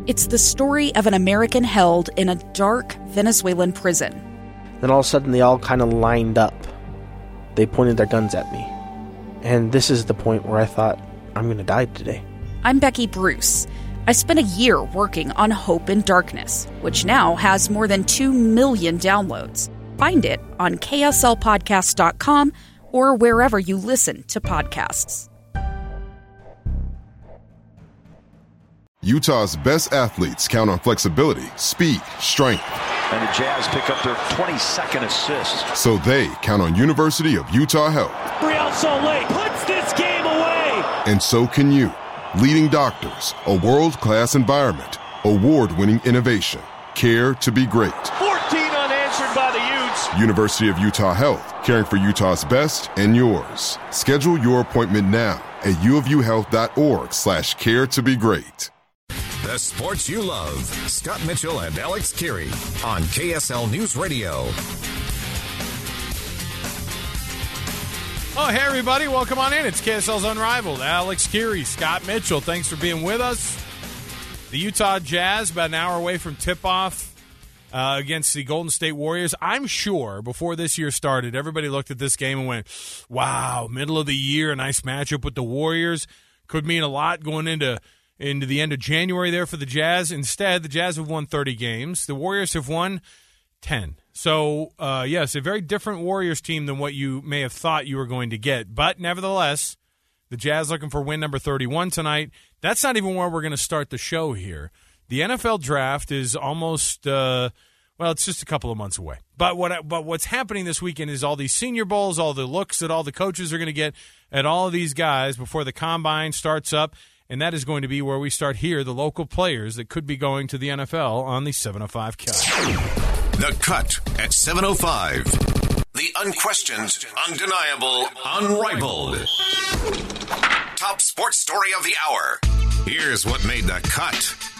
It's the story of an American held in a dark Venezuelan prison. Then all of a sudden they all kind of lined up. They pointed their guns at me. And this is the point where I thought, I'm going to die today. I'm Becky Bruce. I spent a year working on Hope in Darkness, which now has more than 2 million downloads. Find it on kslpodcast.com or wherever you listen to podcasts. Utah's best athletes count on flexibility, speed, strength. And the Jazz pick up their 22nd assist. So they count on University of Utah Health. Real Salt Lake puts this game away. And so can you. Leading doctors, a world-class environment, award-winning innovation, care to be great. 14 unanswered by the Utes. University of Utah Health, caring for Utah's best and yours. Schedule your appointment now at uofuhealth.org/care to be great. The sports you love. Scott Mitchell and Alex Keary on KSL News Radio. Oh, hey, everybody. Welcome on in. It's KSL's Unrivaled. Alex Keary, Scott Mitchell. Thanks for being with us. The Utah Jazz, about an hour away from tip-off against the Golden State Warriors. I'm sure before this year started, everybody looked at this game and went, wow, middle of the year, a nice matchup with the Warriors. Could mean a lot going into the end of January there for the Jazz. Instead, the Jazz have won 30 games. The Warriors have won 10. So, yes, a very different Warriors team than what you may have thought you were going to get. But nevertheless, the Jazz looking for win number 31 tonight. That's not even where we're going to start the show here. The NFL draft is almost, it's just a couple of months away. But what's happening this weekend is all these Senior Bowls, all the looks that all the coaches are going to get at all of these guys before the Combine starts up. And that is going to be where we start here, the local players that could be going to the NFL on the 705 Cut. The Cut at 705. The unquestioned, undeniable, unrivaled. Top sports story of the hour. Here's what made the cut.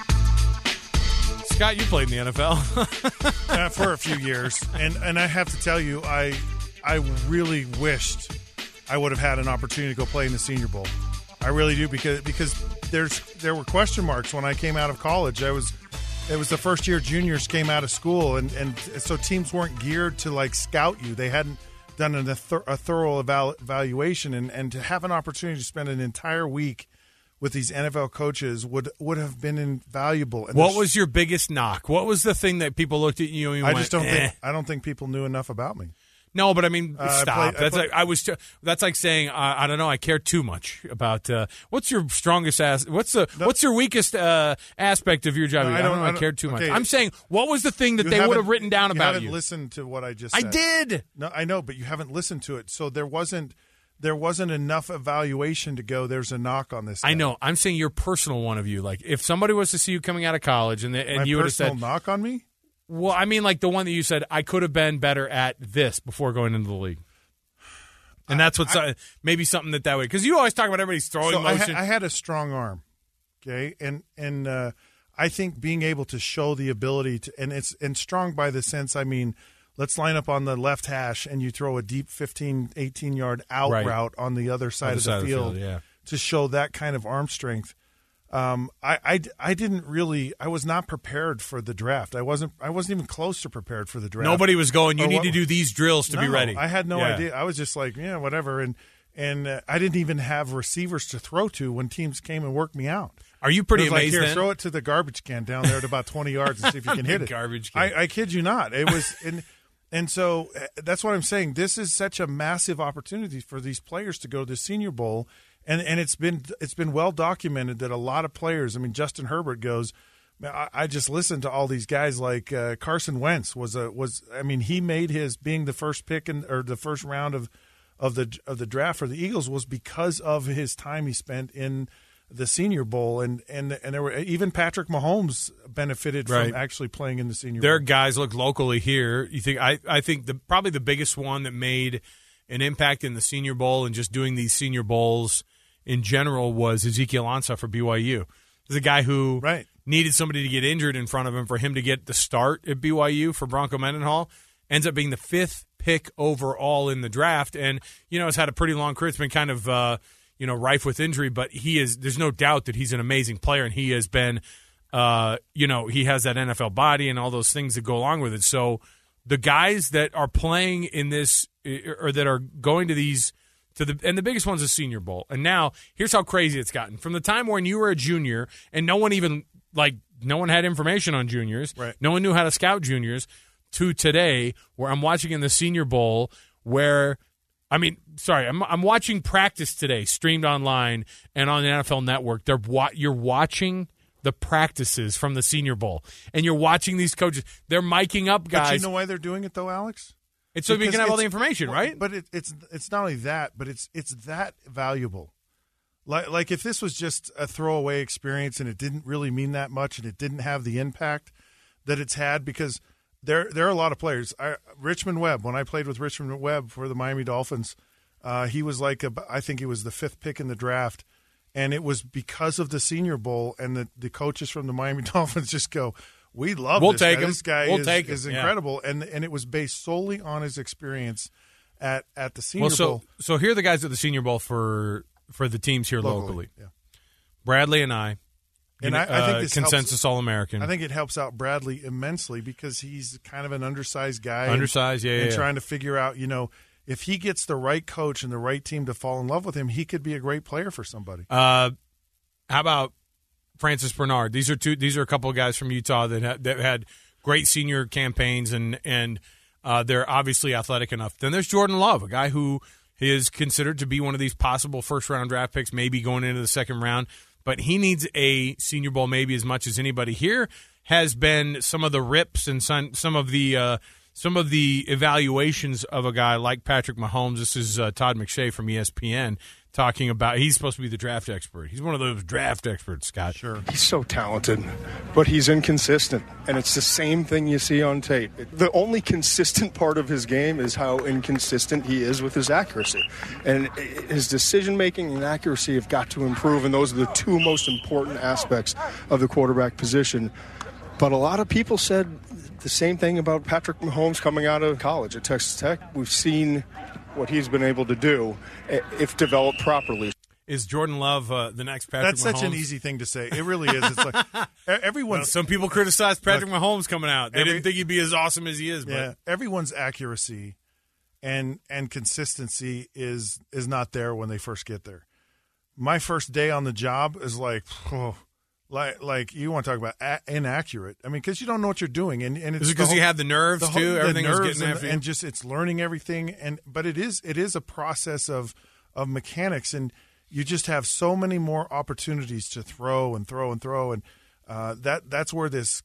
Scott, you played in the NFL. For a few years. And I have to tell you, I really wished I would have had an opportunity to go play in the Senior Bowl. I really do, because there were question marks when I came out of college. It was the first year juniors came out of school, and so teams weren't geared to like scout you. They hadn't done a thorough evaluation, and to have an opportunity to spend an entire week with these NFL coaches would have been invaluable. And what was your biggest knock? What was the thing that people looked at you and went, I don't think people knew enough about me. No, but I mean, stop. That's like saying I don't know. I care too much about what's your strongest what's your weakest aspect of your job? I don't know. I care too much. I'm saying, what was the thing that they would have written down about you? You haven't listened to what I just said. I did. No, I know, but you haven't listened to it. So there wasn't enough evaluation to go, there's a knock on this guy. I know. I'm saying your personal one of you. Like, if somebody was to see you coming out of college and you would have said, knock on me? Well, I mean, like the one that you said, I could have been better at this before going into the league. And that's what's maybe something that way. Because you always talk about everybody's throwing motion. I had a strong arm, okay? And I think being able to show the ability to – and strong by the sense, I mean, let's line up on the left hash and you throw a deep 15, 18-yard out route on the other side of the field to show that kind of arm strength. I didn't really. I was not prepared for the draft. I wasn't even close to prepared for the draft. Nobody was going, you need to do these drills to be ready. I had no idea. I was just like, yeah, whatever. And I didn't even have receivers to throw to when teams came and worked me out. Are you pretty amazed? Like, here, throw it to the garbage can down there at about 20 yards and see if you can hit it. Garbage can. I kid you not. It was, and so that's what I'm saying. This is such a massive opportunity for these players to go to the Senior Bowl. And it's been well documented that a lot of players. I mean, Justin Herbert goes. I just listened to all these guys like Carson Wentz was. I mean, he made his being the first pick or the first round of the draft for the Eagles was because of his time he spent in the Senior Bowl, and there were even Patrick Mahomes benefited from actually playing in the Senior Bowl. There are guys look locally here. You think I think probably the biggest one that made an impact in the Senior Bowl and just doing these Senior Bowls in general was Ezekiel Ansah for BYU. He's a guy who needed somebody to get injured in front of him for him to get the start at BYU for Bronco Mendenhall. Ends up being the 5th pick overall in the draft, and has had a pretty long career. It's been kind of rife with injury, but there's no doubt that he's an amazing player, and he has been he has that NFL body and all those things that go along with it. So the guys that are playing in this or that are going to these and the biggest one's the Senior Bowl. And now here's how crazy it's gotten. From the time when you were a junior and no one had information on juniors, right. No one knew how to scout juniors, to today where I'm watching in the Senior Bowl I'm watching practice today streamed online and on the NFL Network. You're watching the practices from the Senior Bowl, and you're watching these coaches. They're miking up guys. But you know why they're doing it, though, Alex? It's so we can have all the information, right? But it's not only that, but it's that valuable. Like if this was just a throwaway experience and it didn't really mean that much and it didn't have the impact that it's had, because there are a lot of players. Richmond Webb, when I played with Richmond Webb for the Miami Dolphins, he was I think he was the 5th pick in the draft, and it was because of the Senior Bowl, and the coaches from the Miami Dolphins just go, we love this guy. This guy is incredible, and it was based solely on his experience at the Senior Bowl. So here are the guys at the Senior Bowl for the teams here locally. Yeah. Bradley and I think this consensus All-American. I think it helps out Bradley immensely because he's kind of an undersized guy. And trying to figure out, if he gets the right coach and the right team to fall in love with him, he could be a great player for somebody. How about Francis Bernard? These are a couple of guys from Utah that had great senior campaigns, and they're obviously athletic enough. Then there's Jordan Love, a guy who is considered to be one of these possible first-round draft picks, maybe going into the second round. But he needs a Senior Bowl maybe as much as anybody. Here has been some of the rips and some of the evaluations of a guy like Patrick Mahomes. This is Todd McShay from ESPN talking about. He's supposed to be the draft expert. He's one of those draft experts, Scott. Sure. He's so talented, but he's inconsistent, and it's the same thing you see on tape. The only consistent part of his game is how inconsistent he is with his accuracy. And his decision-making and accuracy have got to improve, and those are the two most important aspects of the quarterback position. But a lot of people said the same thing about Patrick Mahomes coming out of college at Texas Tech. We've seen what he's been able to do if developed properly. Is Jordan Love the next Patrick Mahomes? That's such an easy thing to say. It really is. It's like everyone. Some people criticized Patrick Mahomes coming out. They didn't think he'd be as awesome as he is. Yeah, everyone's accuracy and consistency is not there when they first get there. My first day on the job is like you want to talk about inaccurate. I mean, because you don't know what you're doing, and it's is it because you have the nerves too? Everything was getting after you? And just it's learning everything. But it is a process of mechanics, and you just have so many more opportunities to throw, and that's where this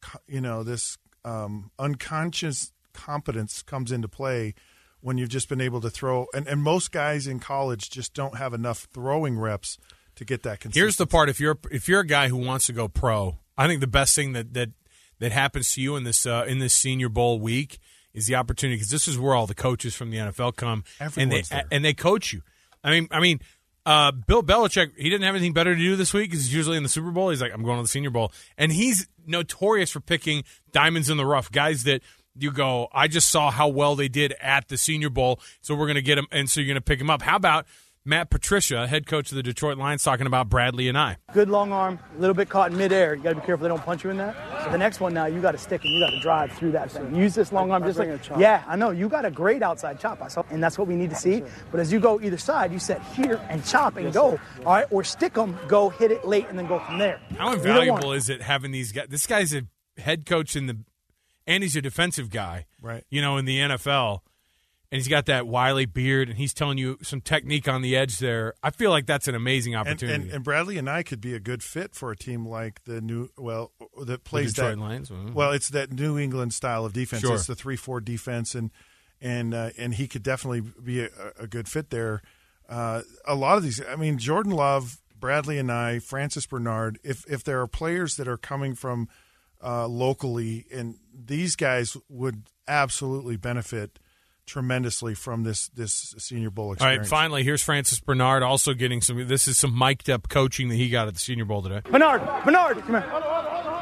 unconscious competence comes into play when you've just been able to throw. And most guys in college just don't have enough throwing reps to get that consistency. Here's the part: if you're a guy who wants to go pro, I think the best thing that happens to you in this Senior Bowl week is the opportunity, because this is where all the coaches from the NFL come and they coach you. I mean, Bill Belichick, he didn't have anything better to do this week because he's usually in the Super Bowl. He's like, I'm going to the Senior Bowl, and he's notorious for picking diamonds in the rough, guys that you go, I just saw how well they did at the Senior Bowl, so we're going to get him, and so you're going to pick him up. How about Matt Patricia, head coach of the Detroit Lions, talking about Bradley and I. Good long arm, a little bit caught in midair. You got to be careful they don't punch you in there. So the next one now, you got to stick and you got to drive through that thing. Use this long arm just like, yeah, I know. You got a great outside chop, I saw, and that's what we need to see. But as you go either side, you set here and chop and go, all right, or stick them, go hit it late, and then go from there. How invaluable is it having these guys? This guy's a head coach and he's a defensive guy, right? In the NFL. And he's got that wily beard, and he's telling you some technique on the edge there. I feel like that's an amazing opportunity. And Bradley and I could be a good fit for a team like that plays the Detroit that Lions. Well, it's that New England style of defense. Sure. It's the 3-4 defense, and he could definitely be a good fit there. A lot of these, Jordan Love, Bradley and I, Francis Bernard. If there are players that are coming from locally, and these guys would absolutely benefit tremendously from this Senior Bowl experience. All right, finally, here's Francis Bernard also getting some mic'd up coaching that he got at the Senior Bowl today. Bernard, come here.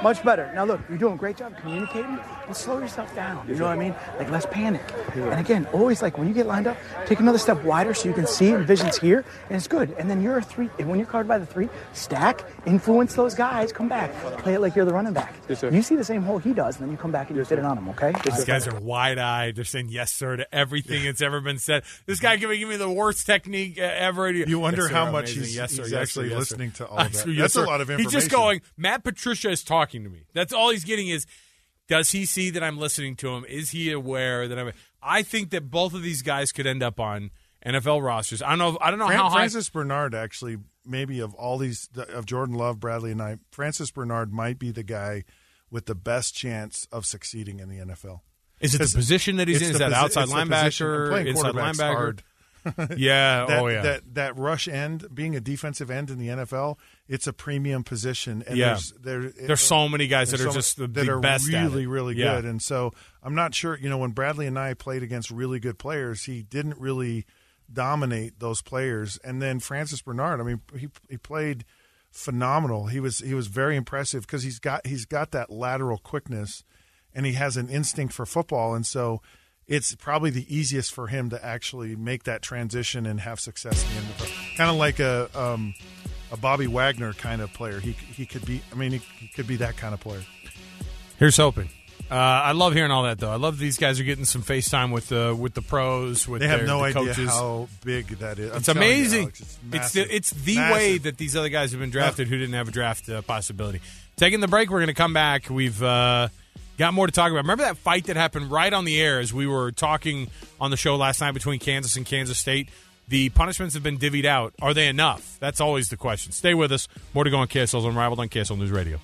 Much better. Now, look, you're doing a great job communicating, but slow yourself down. You know what I mean? Like, less panic. And again, always, like, when you get lined up, take another step wider so you can see and vision's here, and it's good. And then you're a 3. And when you're covered by the 3, stack, influence those guys, come back. Play it like you're the running back. Yes, sir. You see the same hole he does, and then you come back and you fit it on him, okay? These guys are wide-eyed. They're saying yes, sir, to everything that's ever been said. This guy giving me the worst technique ever. You wonder yes, sir, how much amazing. he's, yes, sir, he's yes, actually sir, yes, listening sir. to all of that. Yes, That's sir. a lot of information. He's just going, Matt Patricia is talking to me. That's all he's getting is, does he see that I'm listening to him? Is he aware that I think that both of these guys could end up on NFL rosters. I don't know how high. Francis Bernard, actually, maybe of all these, of Jordan Love, Bradley, and I, Francis Bernard might be the guy with the best chance of succeeding in the NFL. Is it the position that he's in? Is that outside linebacker, inside linebacker? Hard. Yeah, that rush end, being a defensive end in the NFL, it's a premium position. And there's so many guys that are just the best really, really good. And so I'm not sure, when Bradley and I played against really good players, he didn't really dominate those players. And then Francis Bernard, I mean, he played phenomenal. He was very impressive because he's got that lateral quickness, and he has an instinct for football, and so it's probably the easiest for him to actually make that transition and have success in the NFL. Kind of like a Bobby Wagner kind of player. He could be. I mean, he could be that kind of player. Here's hoping. I love hearing all that, though. I love these guys are getting some FaceTime with the pros. They have no idea coaches. How big that is. It's amazing. Alex, it's the way that these other guys have been drafted who didn't have a draft possibility. Taking the break, we're going to come back. We've got more to talk about. Remember that fight that happened right on the air as we were talking on the show last night between Kansas and Kansas State? The punishments have been divvied out. Are they enough? That's always the question. Stay with us. More to go on KSL's Unrivaled on KSL News Radio.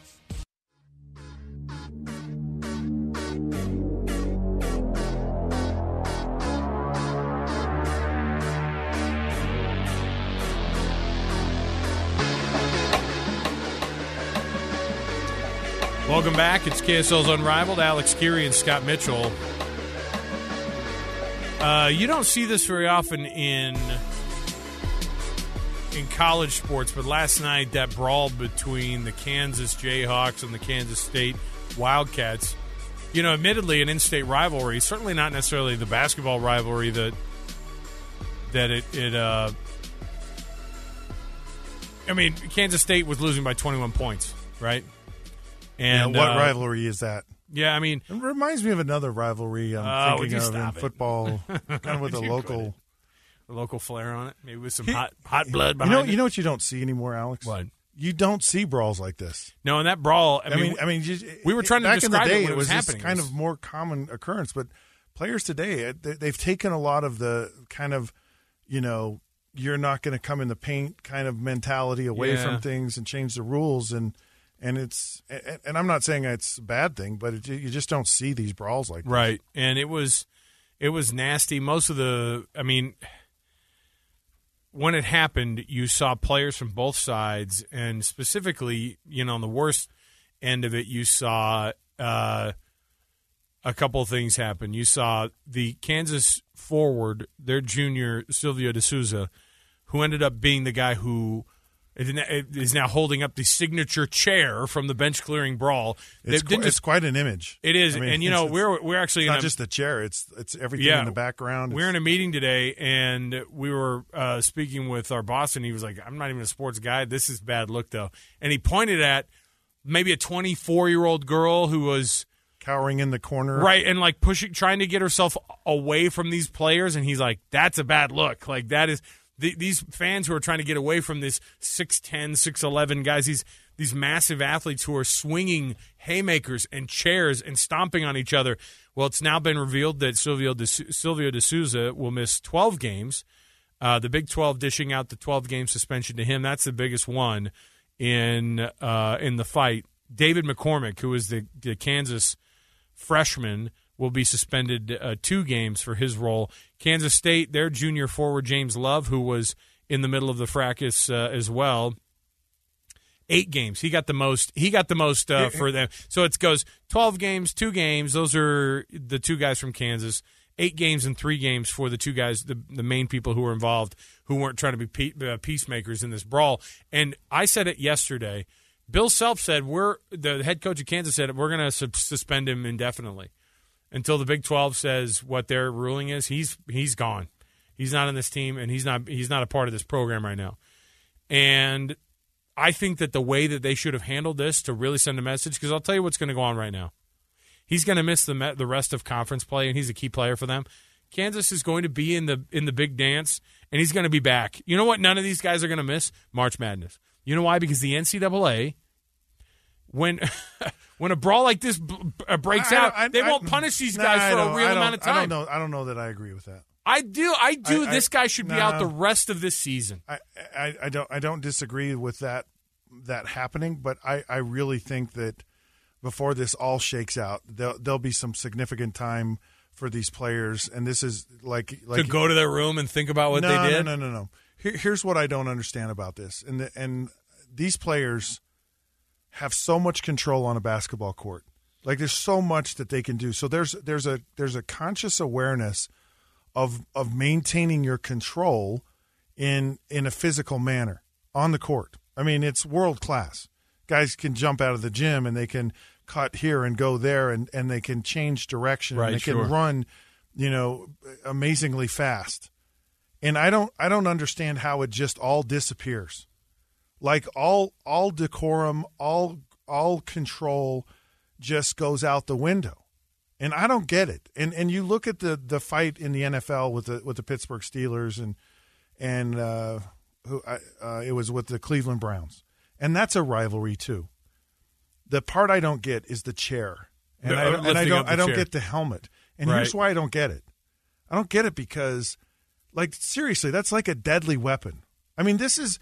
Welcome back. It's KSL's Unrivaled. Alex Keary and Scott Mitchell. You don't see this very often in college sports, but last night that brawl between the Kansas Jayhawks and the Kansas State Wildcats, admittedly an in-state rivalry, certainly not necessarily the basketball rivalry that Kansas State was losing by 21 points, right? And what rivalry is that? Yeah, I mean, it reminds me of another rivalry I'm thinking of in football, kind of with a local flair on it, maybe with some hot blood behind it. You know what you don't see anymore, Alex? What? You don't see brawls like this. No, and that brawl. I mean, we were trying to describe back in the day, it when it was happening. Kind of more common occurrence, but players today they've taken a lot of the kind of you're not going to come in the paint kind of mentality away from things and change the rules and I'm not saying it's a bad thing, but you just don't see these brawls like this. Right. And it was nasty. Most of when it happened, you saw players from both sides, and specifically, on the worst end of it, you saw a couple of things happen. You saw the Kansas forward, their junior, Silvio De Souza, who ended up being the guy who is now holding up the signature chair from the bench clearing brawl. It's quite an image. It is, and we're actually not just the chair; it's everything in the background. We're in a meeting today, and we were speaking with our boss, and he was like, "I'm not even a sports guy. This is bad look, though." And he pointed at maybe a 24-year-old girl who was cowering in the corner, right, and like trying to get herself away from these players, and he's like, "That's a bad look. Like that is." These fans who are trying to get away from this 6'10", 6'11 guys, these massive athletes who are swinging haymakers and chairs and stomping on each other. Well, it's now been revealed that Silvio De Souza will miss 12 games. The Big 12 dishing out the 12-game suspension to him. That's the biggest one in the fight. David McCormick, who is the Kansas freshman, will be suspended 2 games for his role. Kansas State, their junior forward, James Love, who was in the middle of the fracas as well, 8 games. He got the most for them. So it goes 12 games, 2 games. Those are the 2 guys from Kansas. 8 games and 3 games for the 2 guys, the main people who were involved, who weren't trying to be peacemakers in this brawl. And I said it yesterday. Bill Self said the head coach of Kansas said we're going to suspend him indefinitely until the Big 12 says what their ruling is. He's gone. He's not on this team, and he's not a part of this program right now. And I think that the way that they should have handled this to really send a message, because I'll tell you what's going to go on right now. He's going to miss the rest of conference play, and he's a key player for them. Kansas is going to be in the big dance, and he's going to be back. You know what? None of these guys are going to miss March Madness. You know why? Because the NCAA, when a brawl like this breaks out, they won't punish these guys for a real amount of time. I don't know that I agree with that. I do. This guy should be out the rest of this season. I don't disagree with that happening, but I really think that before this all shakes out, there'll be some significant time for these players, and this is like to go to their room and think about what they did. No. Here's what I don't understand about this, and these players have so much control on a basketball court. Like there's so much that they can do. So there's a conscious awareness of maintaining your control in a physical manner on the court. I mean, it's world class. Guys can jump out of the gym and they can cut here and go there and they can change direction. Right, and they sure. can run, amazingly fast. And I don't understand how it just all disappears. Like all decorum, all control just goes out the window. And I don't get it. And you look at the fight in the NFL with the Pittsburgh Steelers and it was with the Cleveland Browns. And that's a rivalry too. The part I don't get is the chair. And I don't get the helmet. And here's why I don't get it. I don't get it because like seriously, that's like a deadly weapon. I mean, this is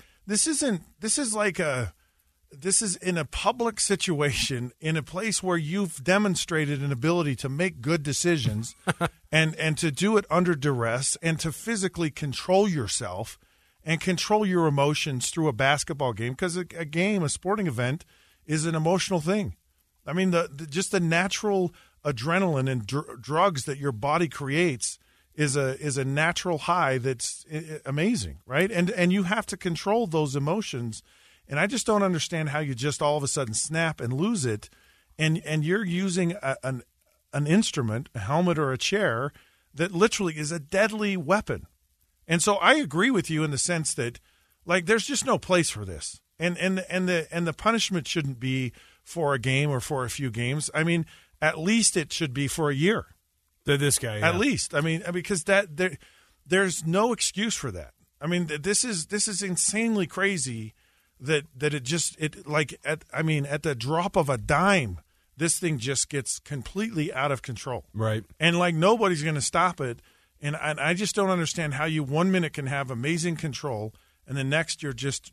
in a public situation in a place where you've demonstrated an ability to make good decisions and to do it under duress and to physically control yourself and control your emotions through a basketball game, because a sporting event is an emotional thing. I mean, just the natural adrenaline and drugs that your body creates is a natural high that's amazing, right? And you have to control those emotions. And I just don't understand how you just all of a sudden snap and lose it, and you're using an instrument, a helmet or a chair, that literally is a deadly weapon. And so I agree with you in the sense that, like, there's just no place for this, and the punishment shouldn't be for a game or for a few games. I mean, at least it should be for a year. This guy, yeah. At least, I mean, because there's no excuse for that. I mean, this is insanely crazy. That at the drop of a dime, this thing just gets completely out of control. Right. And like nobody's going to stop it. And I just don't understand how you 1 minute can have amazing control and the next you're just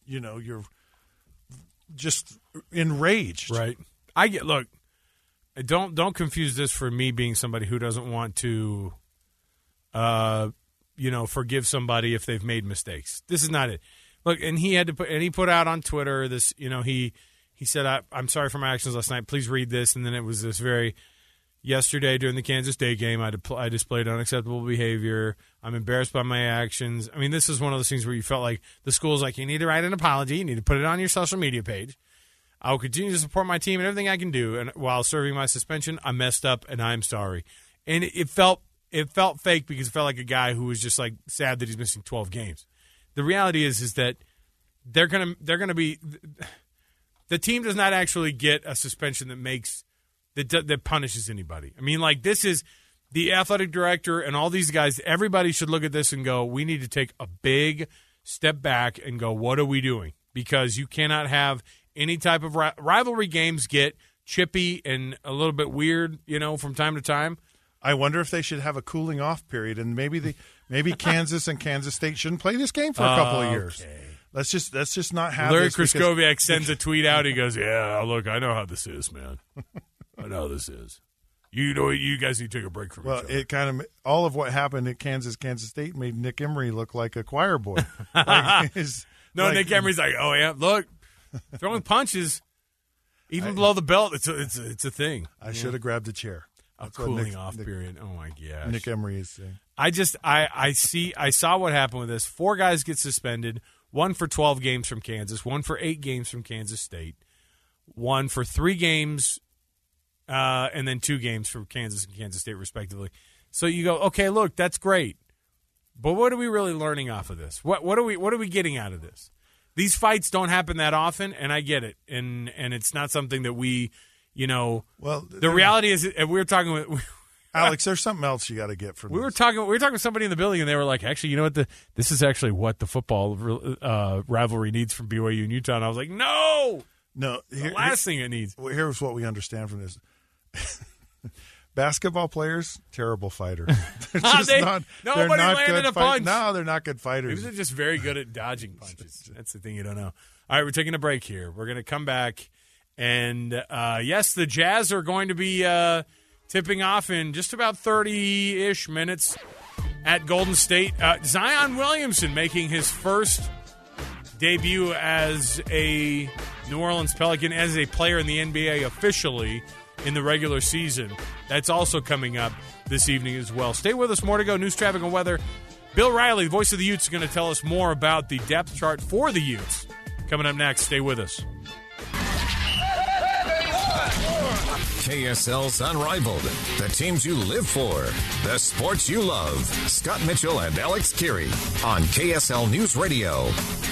enraged. Right. Look, don't confuse this for me being somebody who doesn't want to forgive somebody if they've made mistakes. This is not it. Look, and he put out on Twitter this, he said, I'm sorry for my actions last night. Please read this. And then it was this yesterday during the Kansas State game, I displayed unacceptable behavior. I'm embarrassed by my actions. I mean, this is one of those things where you felt like the school's like, you need to write an apology. You need to put it on your social media page. I will continue to support my team and everything I can do. And while serving my suspension, I messed up and I'm sorry. And it felt fake because it felt like a guy who was just like sad that he's missing 12 games. The reality is that they're gonna be the team does not actually get a suspension that punishes anybody. I mean, like, this is the athletic director and all these guys. Everybody should look at this and go, we need to take a big step back and go, what are we doing? Because you cannot have any type of rivalry games get chippy and a little bit weird, from time to time. I wonder if they should have a cooling off period, and maybe Kansas and Kansas State shouldn't play this game for a couple of years. Let's just not have. Larry Kraskowiak sends a tweet out. He goes, "Yeah, look, I know how this is, man. I know how this is. You guys need to take a break from each other." Well, it kind of all of what happened at Kansas State made Nick Emery look like a choir boy. Nick Emery's like, "Oh yeah, look, throwing punches, even below the belt, it's a thing." I should have grabbed a chair. A cooling off period. Oh my gosh. Nick Emery is saying. I saw what happened with this. 4 guys get suspended. one for 12 games from Kansas, one for 8 games from Kansas State, one for 3 games, and then 2 games for Kansas and Kansas State, respectively. So you go, okay, look, that's great. But what are we really learning off of this? What are we getting out of this? These fights don't happen that often, and I get it. And it's not something that we, well, the reality is, we were talking with Alex, there's something else you got to get from we this. were talking with somebody in the building, and they were like, actually, you know what? This is actually what the football rivalry needs from BYU and Utah. And I was like, no, the last thing it needs. Well, here's what we understand from this. Basketball players, terrible fighters. They're just nobody landed a punch. No, they're not good fighters. Maybe they're just very good at dodging punches. That's the thing you don't know. All right, we're taking a break here. We're going to come back. And, yes, the Jazz are going to be tipping off in just about 30-ish minutes at Golden State. Zion Williamson making his first debut as a New Orleans Pelican, as a player in the NBA officially in the regular season. That's also coming up this evening as well. Stay with us. More to go. News, traffic, and weather. Bill Riley, voice of the Utes, is going to tell us more about the depth chart for the Utes. Coming up next. Stay with us. KSL's Unrivaled. The teams you live for. The sports you love. Scott Mitchell and Alex Kirry on KSL News Radio.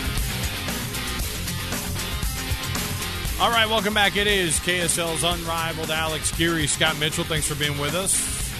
All right, welcome back. It is KSL's Unrivaled. Alex Kirry, Scott Mitchell. Thanks for being with us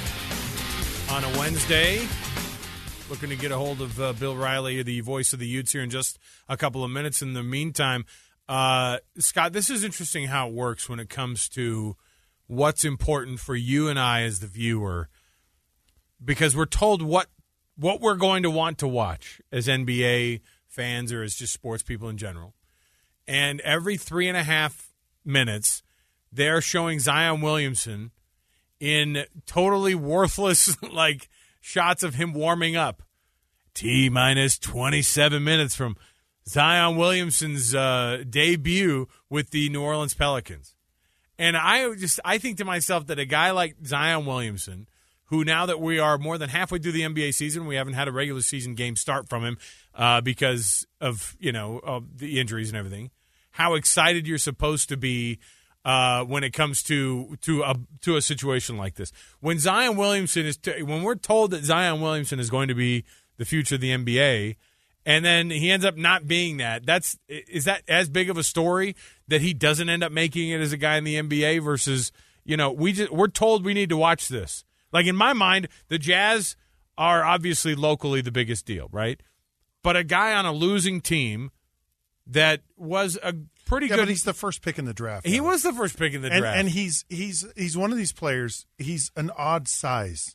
on a Wednesday. Looking to get a hold of Bill Riley, the voice of the Utes, here in just a couple of minutes. In the meantime, Scott, this is interesting how it works when it comes to what's important for you and I as the viewer, because we're told what we're going to want to watch as NBA fans or as just sports people in general. And every 3.5 minutes, they're showing Zion Williamson in totally worthless shots of him warming up. T-minus 27 minutes from Zion Williamson's debut with the New Orleans Pelicans. And I think to myself that a guy like Zion Williamson, who now that we are more than halfway through the NBA season, we haven't had a regular season game start from him because of the injuries and everything. How excited you're supposed to be when it comes to a situation like this. When Zion Williamson when we're told that Zion Williamson is going to be the future of the NBA, and then he ends up not being that, is that as big of a story that he doesn't end up making it as a guy in the NBA versus we're told we need to watch this. Like, in my mind, the Jazz are obviously locally the biggest deal, right? But a guy on a losing team that was a pretty good. But he's the first pick in the draft. He was the first pick in the draft, and he's one of these players. He's an odd size.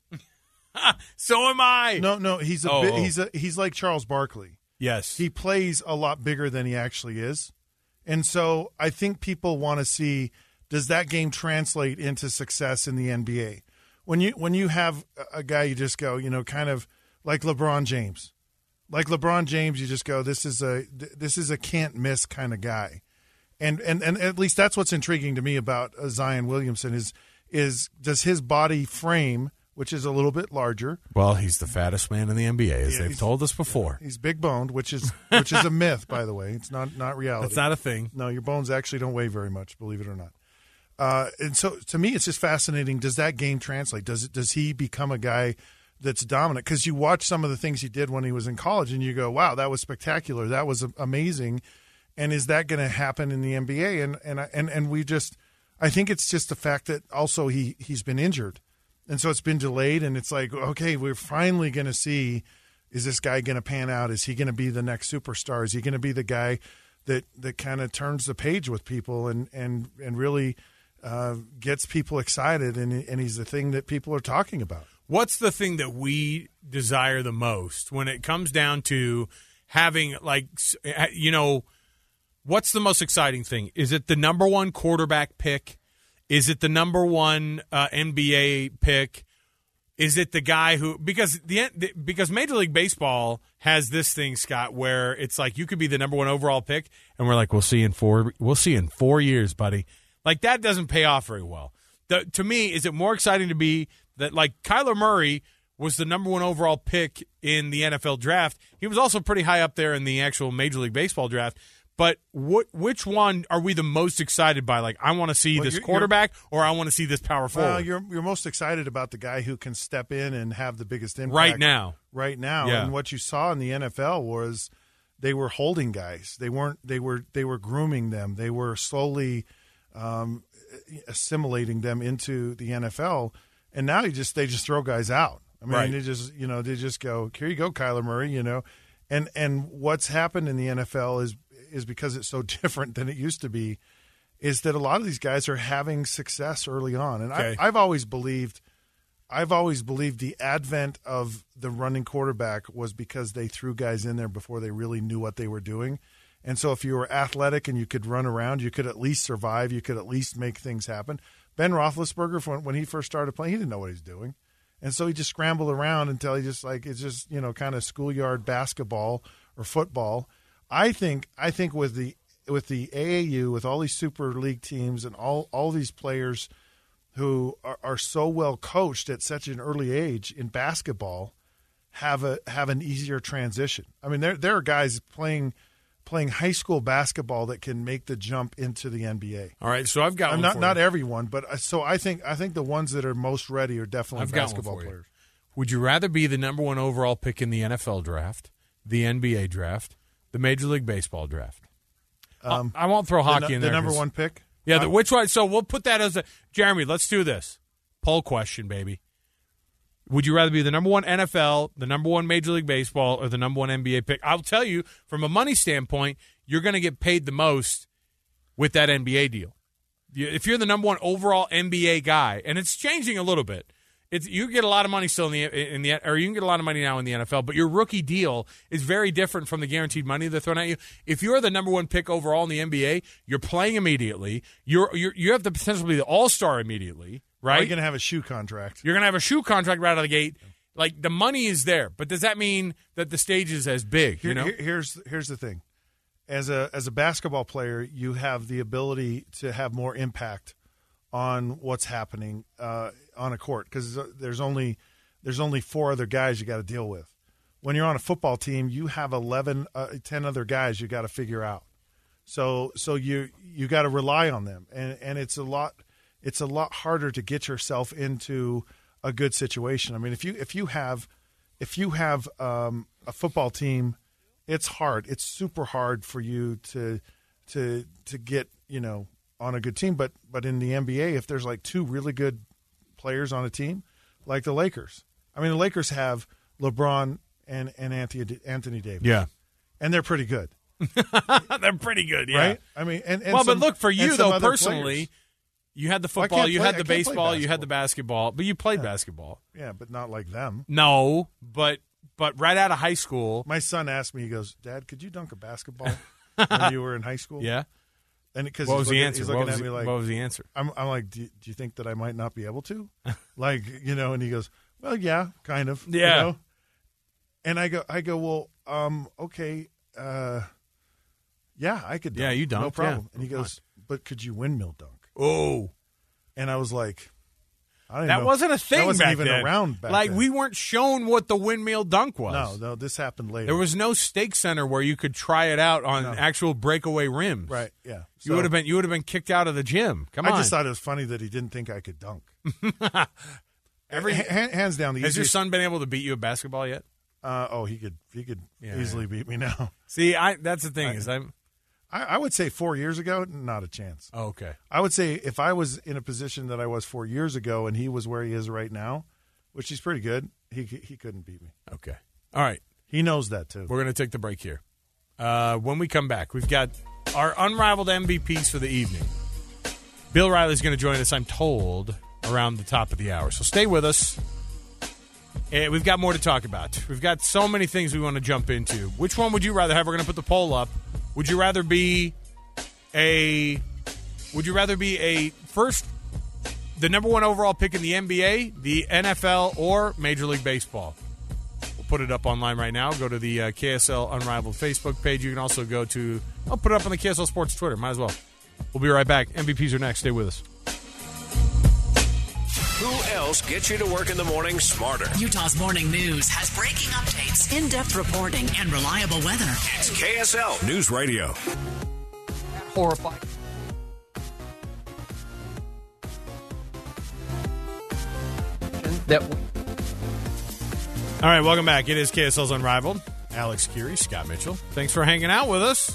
So am I. No, he's he's like Charles Barkley. Yes, he plays a lot bigger than he actually is, and so I think people want to see, does that game translate into success in the NBA? When you have a guy, you just go, kind of like LeBron James. Like LeBron James, you just go, this is a can't miss kind of guy, and at least that's what's intriguing to me about Zion Williamson is does his body frame, which is a little bit larger. Well, he's the fattest man in the NBA, as they've told us before. He's big boned, which is a myth, by the way. It's not reality. It's not a thing. No, your bones actually don't weigh very much, believe it or not. And so to me, it's just fascinating. Does that game translate? Does he become a guy that's dominant? Because you watch some of the things he did when he was in college, and you go, "Wow, that was spectacular. That was amazing." And is that going to happen in the NBA? And we just, I think it's just the fact that also he's been injured, and so it's been delayed. And it's like, okay, we're finally going to see, is this guy going to pan out? Is he going to be the next superstar? Is he going to be the guy that kind of turns the page with people and really gets people excited? And he's the thing that people are talking about. What's the thing that we desire the most when it comes down to having, what's the most exciting thing? Is it the number one quarterback pick? Is it the number one NBA pick? Is it the guy who – because Major League Baseball has this thing, Scott, where it's like you could be the number one overall pick, and we're like, we'll see in 4 years, buddy. Like, that doesn't pay off very well. To me, is it more exciting to be – that, like, Kyler Murray was the number 1 overall pick in the NFL draft. He was also pretty high up there in the actual Major League Baseball draft. But which one are we the most excited by? Like, I want to see this quarterback, or I want to see this power forward? Well, you're most excited about the guy who can step in and have the biggest impact right now. Yeah. And what you saw in the NFL was they were holding guys. They were grooming them. They were slowly assimilating them into the NFL. And now they just throw guys out. I mean, they just go, here you go, Kyler Murray. And what's happened in the NFL is because it's so different than it used to be, is that a lot of these guys are having success early on. And I've always believed the advent of the running quarterback was because they threw guys in there before they really knew what they were doing. And so if you were athletic and you could run around, you could at least survive. You could at least make things happen. Ben Roethlisberger, when he first started playing, he didn't know what he was doing. And so he just scrambled around until he just it's just, kind of schoolyard basketball or football. I think with the AAU, with all these super league teams and all these players who are so well coached at such an early age in basketball, have an easier transition. I mean, there are guys playing high school basketball that can make the jump into the NBA. All right, so I've got one not everyone, but so I think the ones that are most ready are definitely basketball players. Would you rather be the number 1 overall pick in the NFL draft, the NBA draft, the Major League Baseball draft? I won't throw hockey in there. The number 1 pick? Yeah, which one? So we'll put that as a – Jeremy, let's do this. Poll question, baby. Would you rather be the number 1 NFL, the number 1 Major League Baseball, or the number 1 NBA pick? I'll tell you, from a money standpoint, you're going to get paid the most with that NBA deal. If you're the number 1 overall NBA guy, and it's changing a little bit, you get a lot of money still in the or you can get a lot of money now in the NFL, but your rookie deal is very different from the guaranteed money they're throwing at you. If you're the number 1 pick overall in the NBA, you're playing immediately. You have the potential to be the All-Star immediately, right? You're going to have a shoe contract. You're going to have a shoe contract right out of the gate. Like, the money is there, but does that mean that the stage is as big? Here's the thing: as a basketball player, you have the ability to have more impact on what's happening on a court, because there's only 4 other guys you got to deal with. When you're on a football team, you have 10 other guys you got to figure out. So you got to rely on them, and it's a lot harder to get yourself into a good situation. I mean, if you have a football team, it's hard. It's super hard for you to get on a good team, but in the NBA, if there's like 2 really good players on a team, like the Lakers. I mean, the Lakers have LeBron and Anthony Davis. Yeah. And they're pretty good. They're pretty good, yeah. Right? I mean, but look, for you, though, personally, you had the football, you had the baseball, you had the basketball, but you played basketball. Yeah, but not like them. No, but right out of high school. My son asked me, he goes, "Dad, could you dunk a basketball when you were in high school?" Yeah. And because what was the answer? He's looking at me like, what was the answer? I'm like, do you think that I might not be able to? And he goes, well, yeah, kind of. Yeah. And I go, well, okay, yeah, I could dunk. Yeah, you dunk. No problem. Yeah. And he goes, but could you windmill dunk? Oh. And I was like, I don't that know. wasn't a thing that wasn't back even then. Around back like, then. we weren't shown what the windmill dunk was. No, this happened later. There was no stake center where you could try it out on actual breakaway rims. Right, yeah. You would have been kicked out of the gym. Come on. I just thought it was funny that he didn't think I could dunk. Hands down, the has your son been able to beat you at basketball yet? He could easily beat me now. See, that's the thing I would say 4 years ago, not a chance. Oh, okay. I would say if I was in a position that I was 4 years ago and he was where he is right now, which he's pretty good, he couldn't beat me. Okay. All right. He knows that too. We're going to take the break here. When we come back, we've got our unrivaled MVPs for the evening. Bill Riley's going to join us, I'm told, around the top of the hour. So stay with us. We've got more to talk about. We've got so many things we want to jump into. Which one would you rather have? We're going to put the poll up. Would you rather be the number 1 overall pick in the NBA, the NFL, or Major League Baseball? We'll put it up online right now. Go to the KSL Unrivaled Facebook page. You can also I'll put it up on the KSL Sports Twitter. Might as well. We'll be right back. MVPs are next. Stay with us. Who else gets you to work in the morning smarter? Utah's Morning News has breaking updates, in-depth reporting, and reliable weather. It's KSL News Radio. Horrifying. All right, welcome back. It is KSL's Unrivaled. Alex Curie, Scott Mitchell. Thanks for hanging out with us.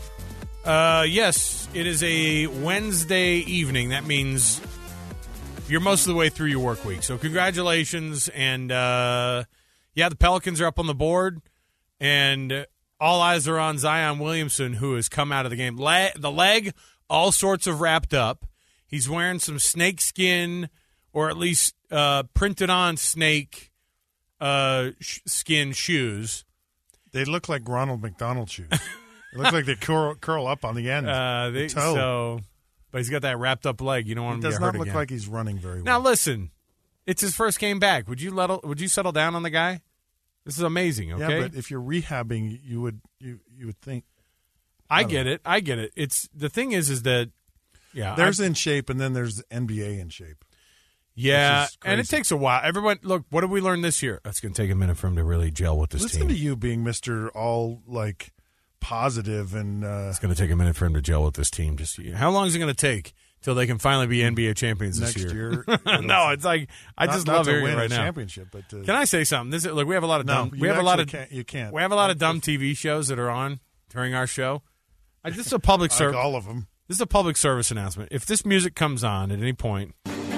Yes, it is a Wednesday evening. That means you're most of the way through your work week. So congratulations. And, the Pelicans are up on the board. And all eyes are on Zion Williamson, who has come out of the game. The leg, all sorts of wrapped up. He's wearing some snake skin, or at least printed on snake skin shoes. They look like Ronald McDonald shoes. They look like they curl up on the end. But he's got that wrapped up leg. You don't want him to get hurt again. Does not look like he's running very well. Now listen, it's his first game back. Would you settle down on the guy? This is amazing. Okay, yeah, but if you're rehabbing, you would think. I get it. It's the thing is that there's in shape, and then there's NBA in shape. Yeah, and it takes a while. Everyone, look, what did we learn this year? That's going to take a minute for him to really gel with this team. Listen to you being Mr. All, positive and... It's going to take a minute for him to gel with this team. How long is it going to take till they can finally be NBA champions this year? No, it's like, I just love hearing it right now. Championship, but, can I say something? Look, we have a lot of dumb... You can't. We have a lot of dumb TV shows that are on during our show. This is a public service... all of them. This is a public service announcement. If this music comes on at any point...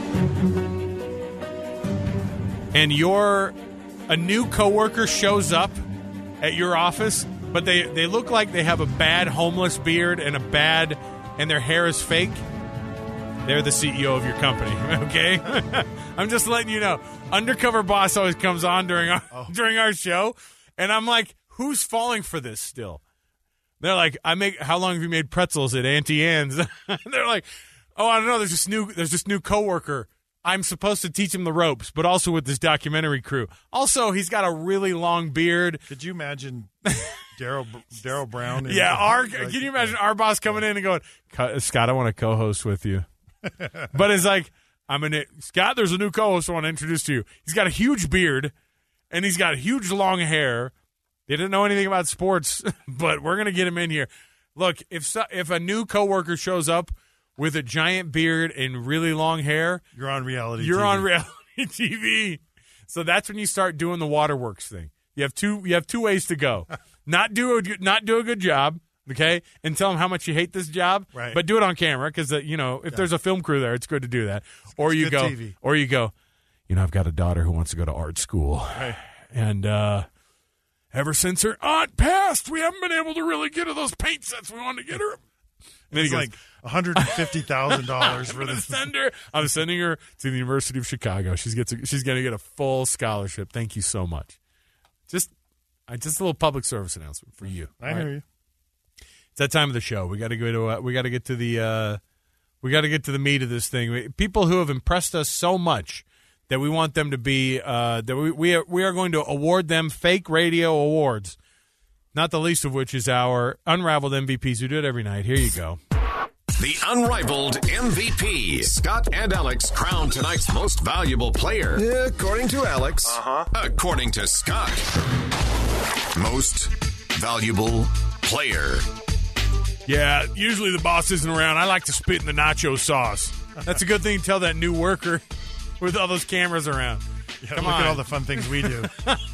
and a new coworker shows up at your office, but they look like they have a bad homeless beard and their hair is fake, they're the CEO of your company, okay? I'm just letting you know. Undercover Boss always comes on during our show, and I'm like, who's falling for this still? They're like, how long have you made pretzels at Auntie Anne's? They're like, oh, I don't know, there's this new coworker. I'm supposed to teach him the ropes, but also with this documentary crew. Also, he's got a really long beard. Could you imagine Daryl Brown? Yeah, can you imagine our boss coming in and going, Scott, I want to co-host with you. But it's like, Scott, there's a new co-host I want to introduce to you. He's got a huge beard, and he's got huge long hair. They didn't know anything about sports, but we're going to get him in here. Look, if a new coworker shows up with a giant beard and really long hair, you're on reality TV. So that's when you start doing the waterworks thing. You have two ways to go. Not do a good job, okay, and tell them how much you hate this job, right. But do it on camera because if there's a film crew there, it's good to do that. Or you go, TV. Or you go, I've got a daughter who wants to go to art school, right. And ever since her aunt passed, we haven't been able to really get her those paint sets we wanted to get her. And then he goes, $150,000 for this. I'm sending her to the University of Chicago. She's going to get a full scholarship. Thank you so much. Just a little public service announcement for you. I hear you. It's that time of the show. We got to go to we got to get to the meat of this thing. People who have impressed us so much that we want them to be that we are going to award them fake radio awards. Not the least of which is our Unrivaled MVPs who do it every night. Here you go. The Unrivaled MVP. Scott and Alex crown tonight's most valuable player. Yeah, according to Alex. According to Scott. Most valuable player. Yeah, usually the boss isn't around. I like to spit in the nacho sauce. That's a good thing to tell that new worker with all those cameras around. Yeah, look at all the fun things we do.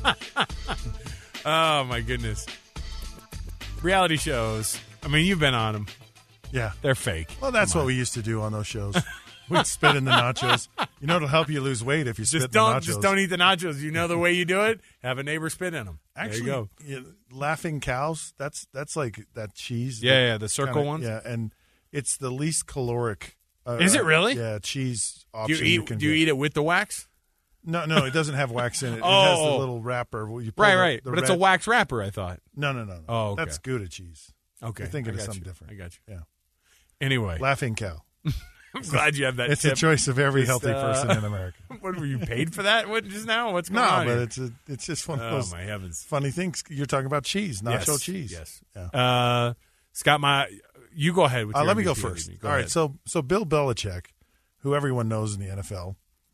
Oh, my goodness. Reality shows. I mean, you've been on them. Yeah. They're fake. Well, that's what we used to do on those shows. We'd spit in the nachos. It'll help you lose weight if you spit in the nachos. Just don't eat the nachos. You know the way you do it? Have a neighbor spit in them. Actually, there you go. Laughing Cows, that's like that cheese. Yeah, the circle ones. Yeah, and it's the least caloric. Is it really? Yeah, cheese option. Do you eat it with the wax? No, it doesn't have wax in it. It has the little wrapper. You pull right. But it's a wax wrapper, I thought. No. Oh, okay. That's Gouda cheese. Okay. You're thinking of something different. I got you. Yeah. Anyway. Laughing Cow. I'm glad you have that It's tip. a choice of every healthy person in America. What, were you paid for that just now? What's going on? No, but it's just one of those my heavens. funny things. You're talking about cheese, nacho cheese. Yes. Yeah. Scott, you go ahead with your let me go MVP. first. Go All ahead. right, so Bill Belichick, who everyone knows in the NFL,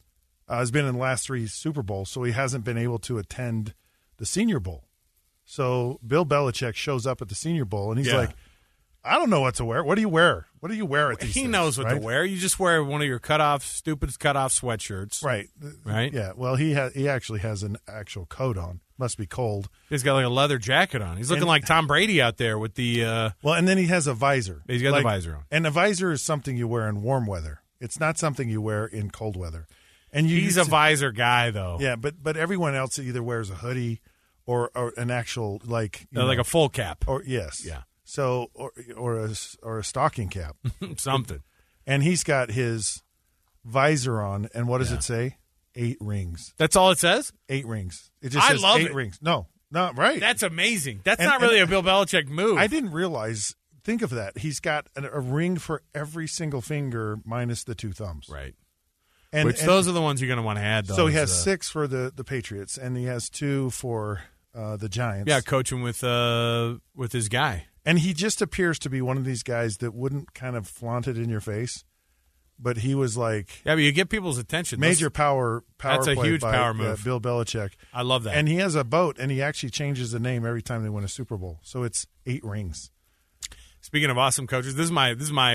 has been in the last 3 Super Bowls, so he hasn't been able to attend the Senior Bowl. So Bill Belichick shows up at the Senior Bowl, and he's like, I don't know what to wear. What do you wear? What do you wear at these He things, knows what right? to wear. You just wear one of your stupid cutoff sweatshirts. Right. Right? Yeah. Well, he actually has an actual coat on. Must be cold. He's got like a leather jacket on. He's looking like Tom Brady out there with the well, and then he has a visor. He's got the visor on. And a visor is something you wear in warm weather. It's not something you wear in cold weather. And he's a visor guy, though. Yeah, but everyone else either wears a hoodie or an actual like a full cap. Or yes. Yeah. So or a stocking cap. Something. And he's got his visor on, and what does it say? 8 rings. That's all it says? 8 rings. It just says love 8 it. rings. No, not right. That's amazing. That's not really a Bill Belichick move. I didn't realize. Think of that. He's got a ring for every single finger minus the 2 thumbs. Right. And those are the ones you're going to want to add. So he has 6 for the Patriots, and he has 2 for the Giants. Yeah, coaching with his guy. And he just appears to be one of these guys that wouldn't kind of flaunt it in your face, but he was like, yeah, but you get people's attention. Major power. That's a play huge by, power move. Bill Belichick. I love that. And he has a boat, and he actually changes the name every time they win a Super Bowl. So it's 8 rings. Speaking of awesome coaches, this is my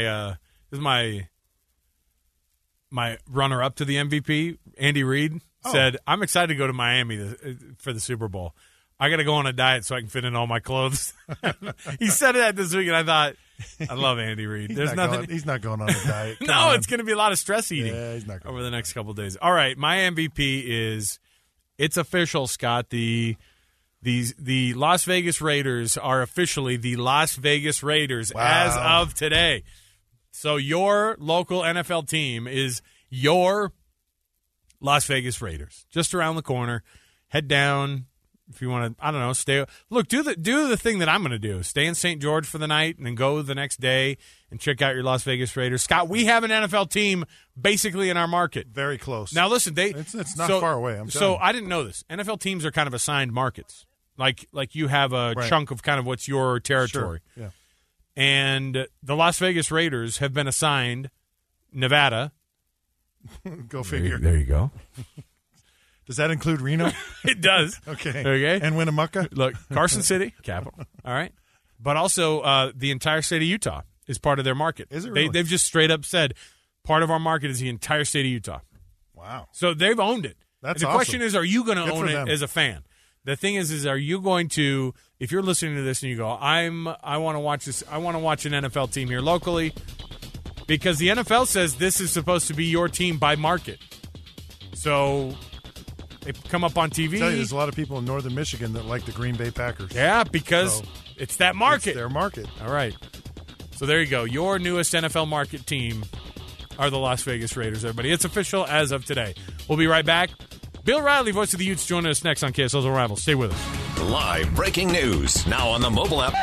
runner up to the MVP. Andy Reid said, "I'm excited to go to Miami for the Super Bowl. I got to go on a diet so I can fit in all my clothes." He said that this week, and I thought, I love Andy Reid. There's nothing. He's not going on a diet. No, it's going to be a lot of stress eating. Yeah, he's not over the next couple of days. All right, my MVP is, it's official, Scott. The Las Vegas Raiders are officially the Las Vegas Raiders as of today. So your local NFL team is your Las Vegas Raiders. Just around the corner. Head down. If you want to, I don't know, stay. Look, do the thing that I'm going to do. Stay in St. George for the night and then go the next day and check out your Las Vegas Raiders. Scott, we have an NFL team basically in our market. Very close. Now, listen, it's not far away. So I didn't know this. NFL teams are kind of assigned markets. Like you have a chunk of kind of what's your territory. Sure. Yeah. And the Las Vegas Raiders have been assigned Nevada. Go figure. There you go. Does that include Reno? It does. Okay. And Winnemucca? Look, Carson City, capital. All right. But also the entire state of Utah is part of their market. Is it really? They've just straight up said part of our market is the entire state of Utah. Wow. So they've owned it. That's awesome. Question is, are you going to own it them. as a fan? The thing is are you going to, if you're listening to this and you go, I want to watch this, I want to watch an NFL team here locally, because the NFL says this is supposed to be your team by market. So they come up on TV. I tell you, there's a lot of people in northern Michigan that like the Green Bay Packers. Yeah, because it's that market. It's their market. All right. So there you go. Your newest NFL market team are the Las Vegas Raiders, everybody. It's official as of today. We'll be right back. Bill Riley, voice of the Utes, joining us next on KSL's Unrivaled. Stay with us. Live breaking news now on the mobile app.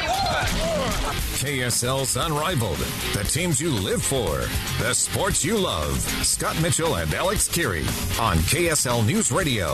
KSL's Unrivaled. The teams you live for. The sports you love. Scott Mitchell and Alex Kirry on KSL News Radio.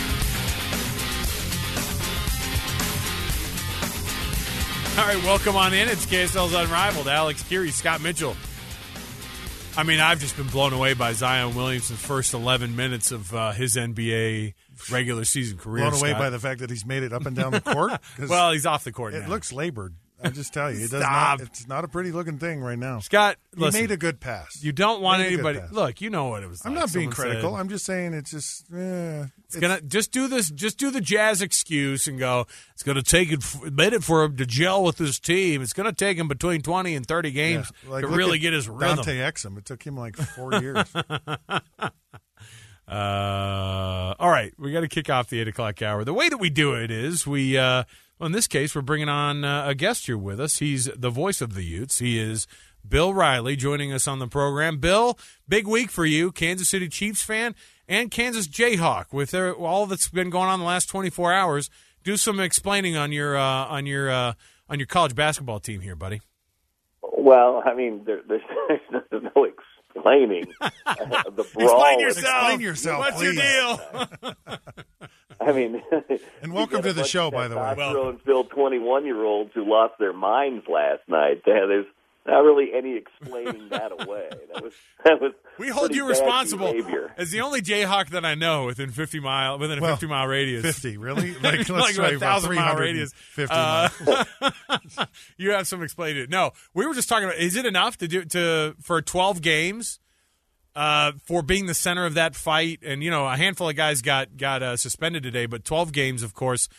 All right, welcome on in. It's KSL's Unrivaled. Alex Kirry, Scott Mitchell. I mean, I've just been blown away by Zion Williamson's first 11 minutes of his NBA regular season career. Blown away by the fact that he's made it up and down the court? Well, he's off the court now. It looks labored. I just tell you, it's not a pretty looking thing right now. Scott, he made a good pass. You don't want anybody. Look, you know what it was. I'm not being critical. I'm just saying it's just. It's gonna just do this. Just do the Jazz excuse and go. It's gonna take a minute for him to gel with his team. It's gonna take him between 20 and 30 games to really get his rhythm. Dante Exum. It took him like 4 years. All right, we got to kick off the 8 o'clock hour. The way that we do it is we. Well, in this case, we're bringing on a guest here with us. He's the voice of the Utes. He is Bill Riley joining us on the program. Bill, big week for you, Kansas City Chiefs fan and Kansas Jayhawk. With all that's been going on the last 24 hours, do some explaining on your college basketball team here, buddy. Well, I mean, there's no explaining the brawl. Explain yourself. What's please. Your deal? I mean, and welcome to the show, by the way. Testosterone-filled 21-year-olds who lost their minds last night. There's not really any explaining that away. That was. We hold you responsible behavior. as the only Jayhawk that I know within a 50-mile radius. 50, really? Like, let's like try a 1,000-mile radius. 50 miles. You have some explaining it. No, we were just talking about. Is it enough for 12 games? For being the center of that fight, and a handful of guys got suspended today, but 12 games, of course,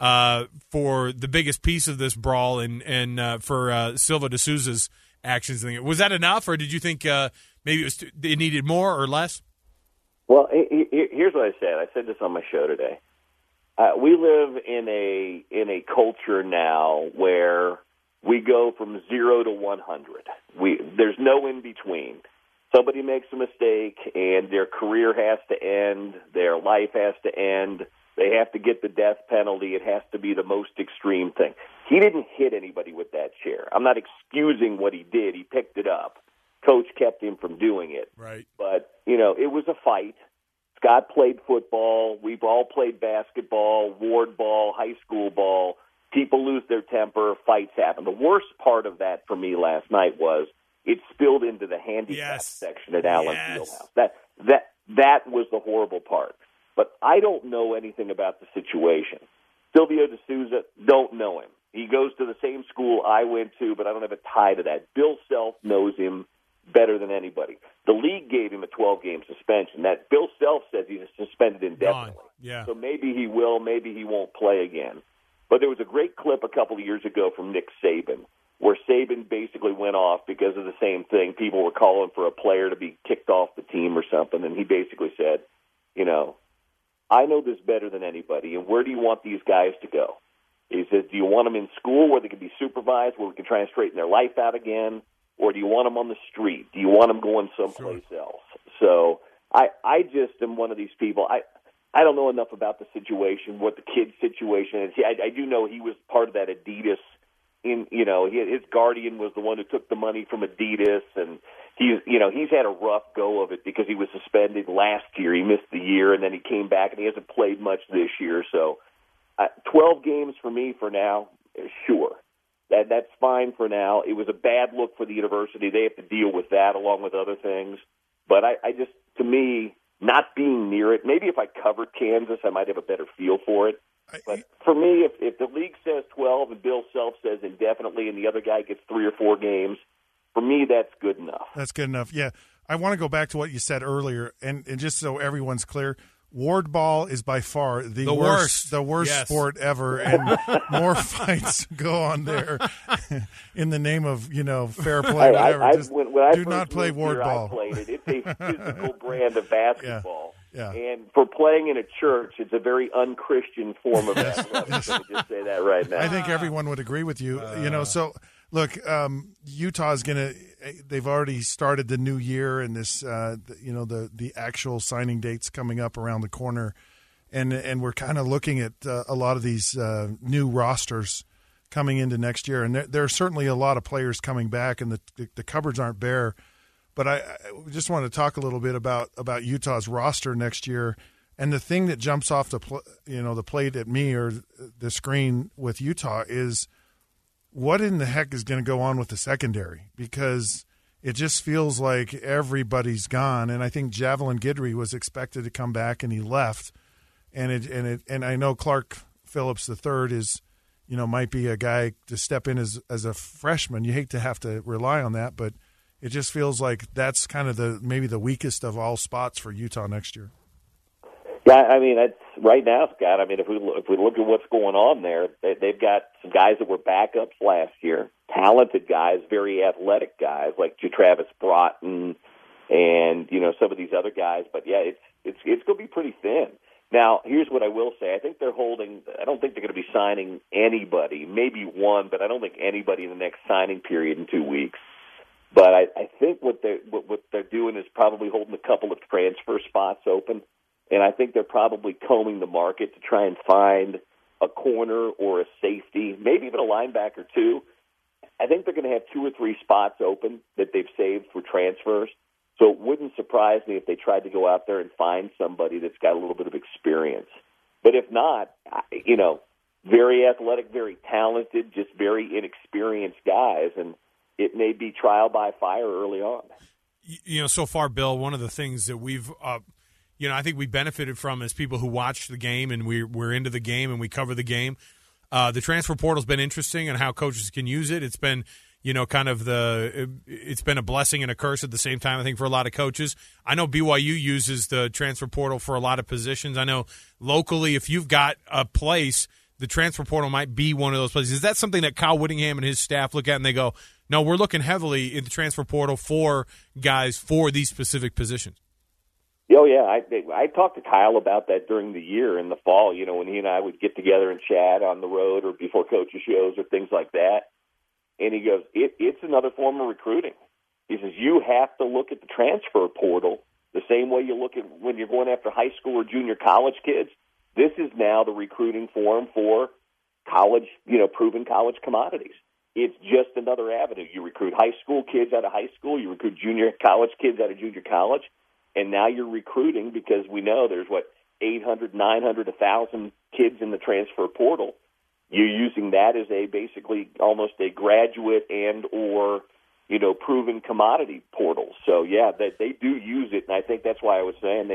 for the biggest piece of this brawl and for Silva de Souza's actions. Was that enough, or did you think maybe it needed more or less? Well, here's what I said. I said this on my show today. We live in a culture now where we go from 0 to 100. There's no in between. Somebody makes a mistake, and their career has to end, their life has to end, they have to get the death penalty, it has to be the most extreme thing. He didn't hit anybody with that chair. I'm not excusing what he did. He picked it up. Coach kept him from doing it. Right. But, it was a fight. Scott played football. We've all played basketball, ward ball, high school ball. People lose their temper. Fights happen. The worst part of that for me last night was it spilled into the handicap section at Allen Fieldhouse. That was the horrible part. But I don't know anything about the situation. Silvio de Souza, don't know him. He goes to the same school I went to, but I don't have a tie to that. Bill Self knows him better than anybody. The league gave him a 12-game suspension. That Bill Self says he's suspended indefinitely. Yeah. So maybe he will, maybe he won't play again. But there was a great clip a couple of years ago from Nick Saban, where Saban basically went off because of the same thing. People were calling for a player to be kicked off the team or something, and he basically said, I know this better than anybody, and where do you want these guys to go? He says, do you want them in school where they can be supervised, where we can try and straighten their life out again, or do you want them on the street? Do you want them going someplace else? So I just am one of these people. I don't know enough about the situation, what the kid's situation is. I do know he was part of that Adidas. His guardian was the one who took the money from Adidas, and he's had a rough go of it because he was suspended last year. He missed the year, and then he came back, and he hasn't played much this year. So 12 games for me for now, sure. That's fine for now. It was a bad look for the university. They have to deal with that along with other things. But I just, to me, not being near it, maybe if I covered Kansas, I might have a better feel for it. But for me, if the league says 12 and Bill Self says indefinitely and the other guy gets 3 or 4 games, for me, that's good enough. That's good enough, yeah. I want to go back to what you said earlier, and just so everyone's clear, ward ball is by far the worst sport ever, and more fights go on there in the name of fair play. Whatever. Do not play ward ball. I played it. It's a physical brand of basketball. Yeah. And for playing in a church, it's a very unchristian form of athletics. Let me just say that right now. I think everyone would agree with you. So look, Utah's they've already started the new year, and this, the actual signing dates coming up around the corner, and we're kind of looking at a lot of these new rosters coming into next year, and there are certainly a lot of players coming back, and the cupboards aren't bare. But I just want to talk a little bit about Utah's roster next year, and the thing that jumps off the plate at me or the screen with Utah is what in the heck is going to go on with the secondary, because it just feels like everybody's gone. And I think Javelin Guidry was expected to come back, and he left. And I know Clark Phillips III is, might be a guy to step in as a freshman. You hate to have to rely on that, but it just feels like that's kind of maybe the weakest of all spots for Utah next year. Yeah, I mean, that's right now, Scott. I mean, if we look at what's going on there, they've got some guys that were backups last year, talented guys, very athletic guys like Travis Broughton and some of these other guys. But yeah, it's going to be pretty thin. Now, here's what I will say: I think they're holding. I don't think they're going to be signing anybody. Maybe one, but I don't think anybody in the next signing period in 2 weeks. But I think what they're doing is probably holding a couple of transfer spots open, and I think they're probably combing the market to try and find a corner or a safety, maybe even a linebacker too. I think they're going to have 2 or 3 spots open that they've saved for transfers. So it wouldn't surprise me if they tried to go out there and find somebody that's got a little bit of experience. But if not, very athletic, very talented, just very inexperienced guys. And it may be trial by fire early on. So far, Bill, one of the things that we've I think we benefited from as people who watch the game and we're into the game and we cover the game. The transfer portal's been interesting and how coaches can use it. It's been, it's been a blessing and a curse at the same time, I think, for a lot of coaches. I know BYU uses the transfer portal for a lot of positions. I know locally, if you've got a place, the transfer portal might be one of those places. Is that something that Kyle Whittingham and his staff look at and they go, no, we're looking heavily in the transfer portal for guys for these specific positions? Oh, yeah. I talked to Kyle about that during the year in the fall, when he and I would get together and chat on the road or before coaches shows or things like that. And he goes, it's another form of recruiting. He says, you have to look at the transfer portal the same way you look at when you're going after high school or junior college kids. This is now the recruiting forum for college, proven college commodities. It's just another avenue. You recruit high school kids out of high school. You recruit junior college kids out of junior college. And now you're recruiting because we know there's, 800, 900, 1,000 kids in the transfer portal. You're using that as basically almost a graduate and or, proven commodity portal. So, yeah, they do use it. And I think that's why I was saying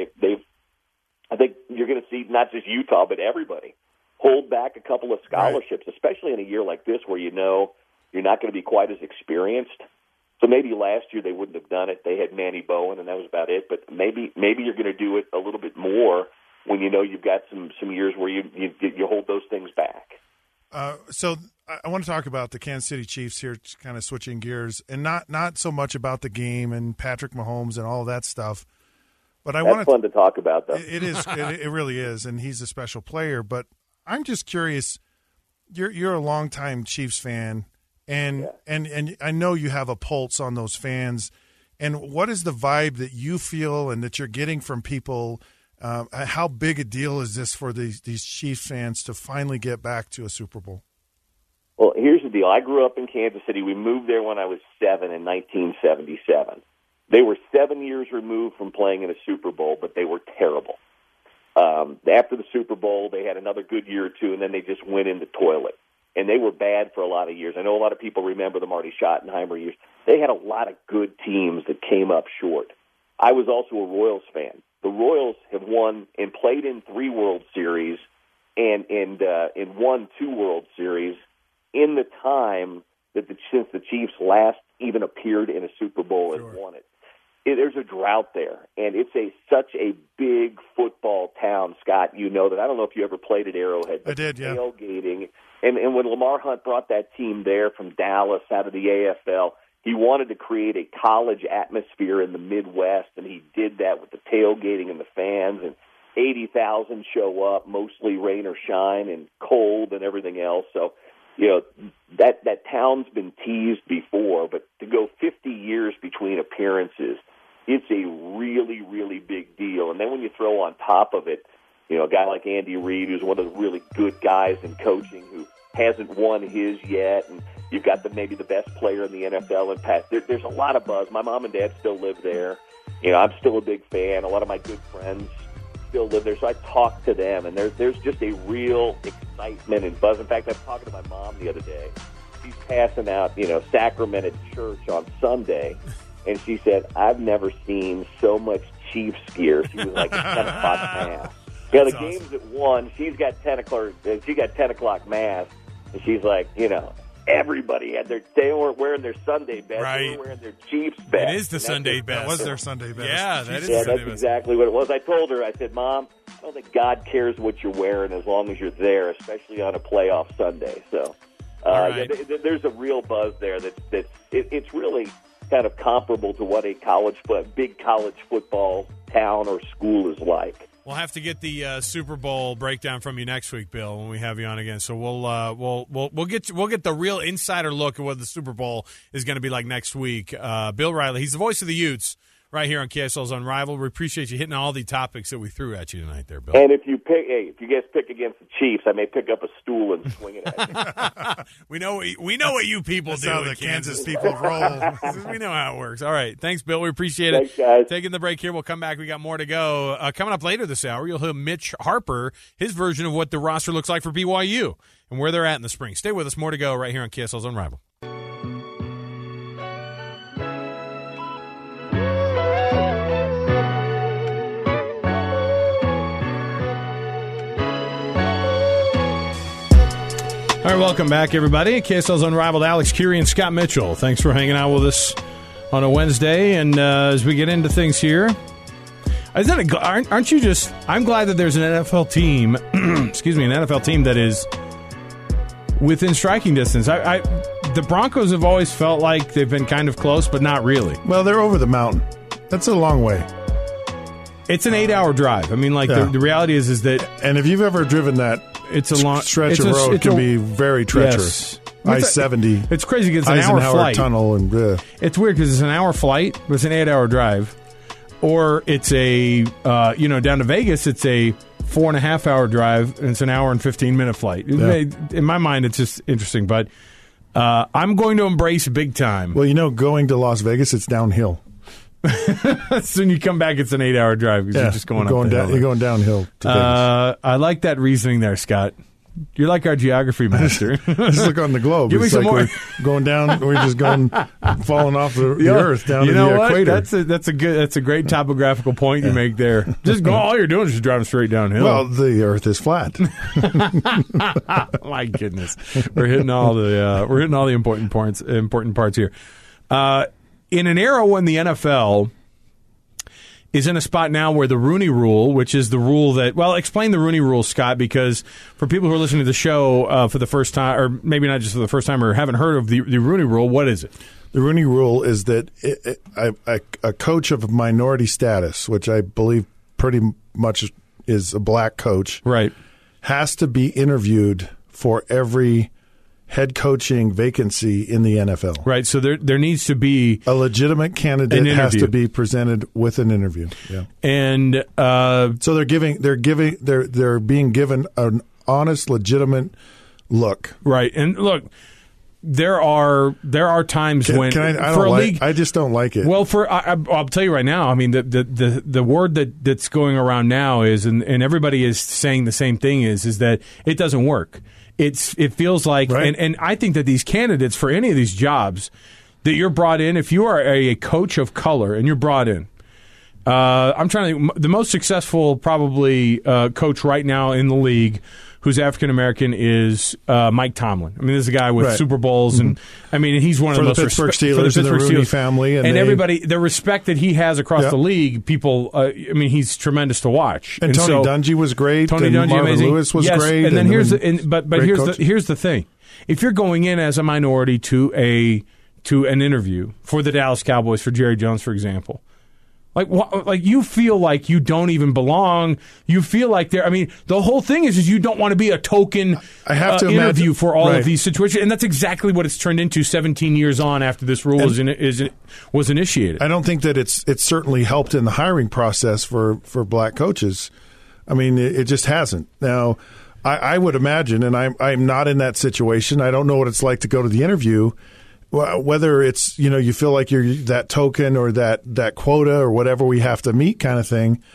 I think you're going to see not just Utah, but everybody hold back a couple of scholarships, right, especially in a year like this where you're not going to be quite as experienced. So maybe last year they wouldn't have done it. They had Manny Bowen, and that was about it. But maybe you're going to do it a little bit more when you've got some years where you hold those things back. So I want to talk about the Kansas City Chiefs here, kind of switching gears, and not so much about the game and Patrick Mahomes and all of that stuff. But That's fun to talk about, though. It is. It really is, and he's a special player. But I'm just curious. You're a longtime Chiefs fan, and I know you have a pulse on those fans. And what is the vibe that you feel and that you're getting from people? How big a deal is this for these Chiefs fans to finally get back to a Super Bowl? Well, here's the deal. I grew up in Kansas City. We moved there when I was 7 in 1977. They were 7 years removed from playing in a Super Bowl, but they were terrible. After the Super Bowl, they had another good year or two, and then they just went in the toilet. And they were bad for a lot of years. I know a lot of people remember the Marty Schottenheimer years. They had a lot of good teams that came up short. I was also a Royals fan. The Royals have won and played in 3 World Series and won 2 World Series in the time since the Chiefs last even appeared in a Super Bowl and won it. There's a drought there, and it's such a big football town, Scott. You know that. I don't know if you ever played at Arrowhead. I did, yeah. Tailgating. And when Lamar Hunt brought that team there from Dallas out of the AFL, he wanted to create a college atmosphere in the Midwest, and he did that with the tailgating and the fans, and 80,000 show up, mostly rain or shine and cold and everything else. So, that town's been teased before, but to go 50 years between appearances, it's a really, really big deal. And then when you throw on top of it, a guy like Andy Reid, who's one of the really good guys in coaching who hasn't won his yet, and you've got maybe the best player in the NFL and Pat. There's a lot of buzz. My mom and dad still live there. I'm still a big fan. A lot of my good friends still live there, so I talk to them, and there's just a real excitement and buzz. In fact, I was talking to my mom the other day. She's passing out, sacrament at church on Sunday, and she said, "I've never seen so much Chiefs gear." She was like 10 o'clock mass. The game's at 1. She's got 10 o'clock. She got 10 o'clock mass, and she's like, everybody had they weren't wearing their Sunday best. Right. They were wearing their Chiefs best. It is the Sunday best. That was their Sunday best. Yeah, that is that's Sunday best. exactly what it was. I told her, I said, "Mom, I don't think God cares what you're wearing as long as you're there, especially on a playoff Sunday." So, right. there's a real buzz there it's really kind of comparable to what a big college football town or school is like. We'll have to get the Super Bowl breakdown from you next week, Bill, when we have you on again. So we'll get the real insider look at what the Super Bowl is going to be like next week. Bill Riley, he's the voice of the Utes right here on KSL's Unrivaled. We appreciate you hitting all the topics that we threw at you tonight, there, Bill. And if you guys pick against the Chiefs, I may pick up a stool and swing it at you. we know what you people do. How the Kansas people roll. We know how it works. All right, thanks, Bill. We appreciate it. Thanks, guys. Taking the break here. We'll come back. We got more to go. Coming up later this hour, you'll hear Mitch Harper, his version of what the roster looks like for BYU and where they're at in the spring. Stay with us. More to go right here on KSL's Unrivaled. right, welcome back, everybody. KSL's Unrivaled, Alex Curie and Scott Mitchell. Thanks for hanging out with us on a Wednesday. And as we get into things here, aren't you just? I'm glad that there's an NFL team. Excuse me, an NFL team that is within striking distance. The Broncos have always felt like they've been kind of close, but not really. Well, they're over the mountain. That's a long way. It's an 8-hour drive. I mean, the reality is that, and if you've ever driven that, it's a long stretch of road can be very treacherous. Yes. I-70. It's crazy because it's an hour flight. Tunnel and it's weird because it's an hour flight, but it's an 8-hour drive. Or it's a down to Vegas. It's a 4.5-hour drive, and it's an hour and 15-minute flight. Yeah. In my mind, it's just interesting. But I'm going to embrace big time. Well, going to Las Vegas, it's downhill. So when you come back, it's an 8-hour drive because you're just going down. You're going downhill to Vegas. I like that reasoning there, Scott. You're like our geography master. Just look on the globe. Give me some more. We're going down. We're just falling off the earth down to the equator. That's a great topographical point you make there. Just go. All you're doing is just driving straight downhill. Well, the earth is flat. My goodness, we're hitting all the important parts here. In an era when the NFL is in a spot now where the Rooney Rule, which is the rule that, explain the Rooney Rule, Scott, because for people who are listening to the show for the first time, or maybe not just for the first time, or haven't heard of the Rooney Rule, what is it? The Rooney Rule is that a coach of minority status, which I believe pretty much is a black coach, right, has to be interviewed for every head coaching vacancy in the NFL. Right, so there needs to be a legitimate candidate has to be presented with an interview. Yeah. And so they're being given an honest, legitimate look. Right. And look, there are times when I just don't like it. Well, I'll tell you right now. I mean, the word that's going around now is, and everybody is saying the same thing is that it doesn't work. It feels like, right. and I think that these candidates for any of these jobs that you're brought in, if you are a coach of color and you're brought in, I'm trying to think, the most successful probably coach right now in the league who's African American is Mike Tomlin. I mean, this is a guy with Super Bowls, and I mean, he's one of the most Pittsburgh Steelers and the Rooney family, and everybody, the respect that he has across the league. People, I mean, he's tremendous to watch. And Tony Dungy was great. Tony and Dungy, Marvin amazing. Lewis was great. And then here's the thing: if you're going in as a minority to an interview for the Dallas Cowboys, for Jerry Jones, for example. Like you feel like you don't even belong. You feel like I mean, the whole thing is you don't want to be a token interview for all of these situations, and that's exactly what it's turned into 17 years on after this rule was initiated. I don't think that it's certainly helped in the hiring process for black coaches. I mean, it just hasn't. Now, I would imagine, and I'm not in that situation. I don't know what it's like to go to the interview. Whether it's, you feel like you're that token or that quota or whatever we have to meet kind of thing,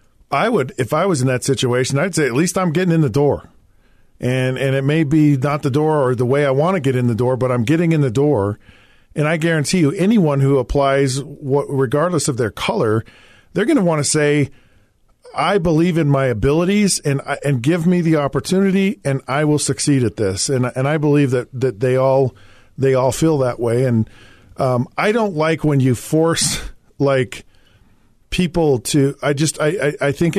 if I was in that situation, I'd say at least I'm getting in the door. And it may be not the door or the way I want to get in the door, but I'm getting in the door. And I guarantee you, anyone who applies, regardless of their color, they're going to want to say, I believe in my abilities and give me the opportunity and I will succeed at this. And I believe that they all feel that way, and I don't like when you force people to. I think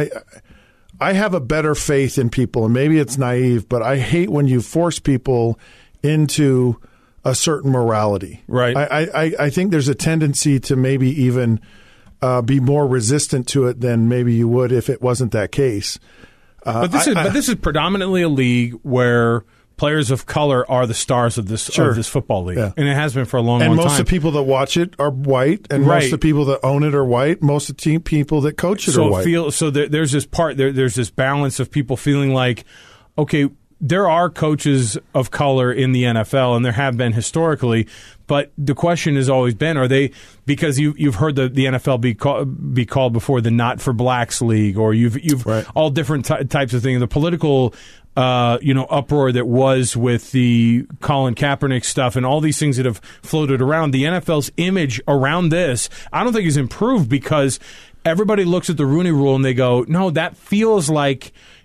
I have a better faith in people, and maybe it's naive, but I hate when you force people into a certain morality. Right. I think there's a tendency to maybe even be more resistant to it than maybe you would if it wasn't that case. But this is predominantly a league where players of color are the stars of this football league, and it has been for a long time. And most of the people that watch it are white, and most of the people that own it are white. Most of the people that coach it are white. There's this there's this balance of people feeling like, okay, there are coaches of color in the NFL, and there have been historically. But the question has always been: are they? Because you've heard the NFL be called before the Not for Blacks League, or you've all different types of things. The political uproar that was with the Colin Kaepernick stuff and all these things that have floated around. The NFL's image around this, I don't think is improved because everybody looks at the Rooney Rule and they go, no, that feels like